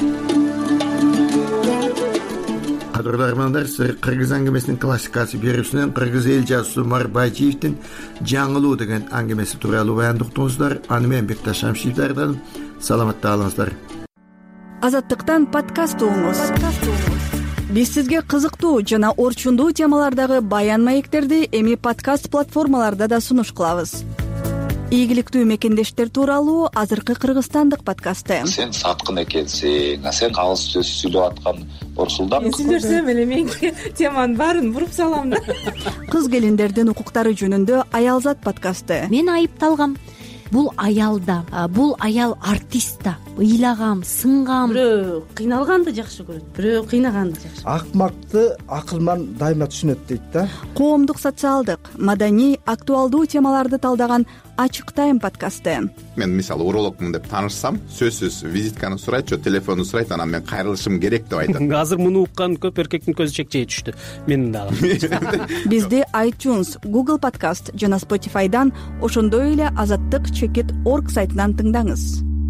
Speaker 22: Кадырлармандар, Кыргыз аңгемесинин классикасы берүүсүнөн кыргыз эл жазуусу Марбайжиевдин жаңылуу деген аңгемеси тууралуу баянды уктуңуздар. Аны менен Бекташ Шамшиев даярдадым. Саламатта калыңыздар.
Speaker 1: Азаттыктан подкаст угуңуз. Биз сизге кызыктуу жана орчундуу темалардагы баян маектерди эми подкаст платформаларда да сунуш кылабыз. Ийгиликтүү мекендештер тууралуу азыркы кыргызстандык подкасты.
Speaker 2: Сен саткын экенсиң, сен калыс сөз сүйлөп аткан Орсулдан.
Speaker 6: Сүйлөсөм эле мен теманын баарын буруп салам да.
Speaker 1: Кыз келиндердин укуктары жөнүндө Аялзат подкасты.
Speaker 3: Мен айыпталгам. Бул аялда, бул аял артист да. Ыйлагам, сынгам.
Speaker 6: Бирөө кыйналганды жакшы көрөт, бирөө кыйнаганды жакшы.
Speaker 4: Акмакты акылман дайыма түшүнөт дейт да.
Speaker 1: Коомдук, социалдык, маданий, актуалдуу темаларды талдаган Ачык тайм подкасты.
Speaker 24: Мен мисалы урологмун деп таанышсам, сөзсүз визитканы сурайт, же телефонду сурайт, анан мен кайрылышым керек деп айтат.
Speaker 25: Азыр муну уккан көп эркектин көзү чекчей түштү. Менин дагы.
Speaker 1: Бизди iTunes, Google Podcast жана Spotify'дан, ошондой эле azattik.org сайтынан тыңдаңыз.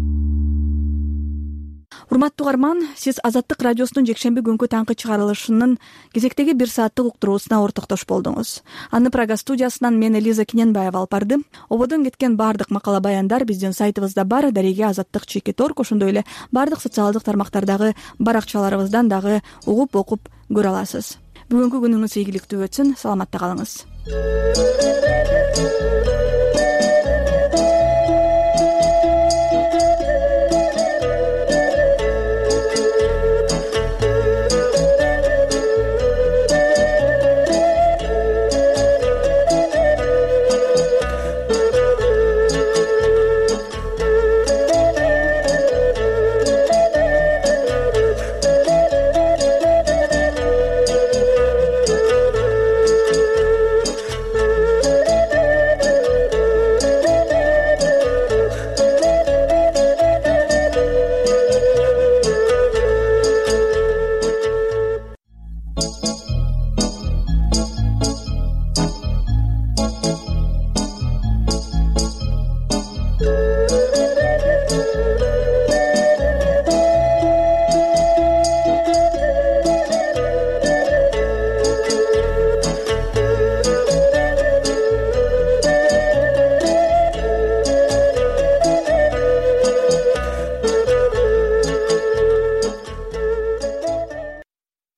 Speaker 1: Урматтуу угарман, сиз Азаттык радиосунун жекшемби күнкү таңкы чыгарылышынын кезектеги 1 сааттык уктуруусуна ортоктош болдуңуз. Аны Прага студиясынан мен Элиза Киненбаева алып бардым. Ободон кеткен бардык макала баяндар биздин сайтыбызда бар, дареге azattik.org, ошондой эле бардык социалдык тармактардагы баракчаларыбыздан дагы угуп окуп көрө аласыз. Бүгүнкү күнүңүз ийгиликтүү өтсүн, саламатта калыңыз.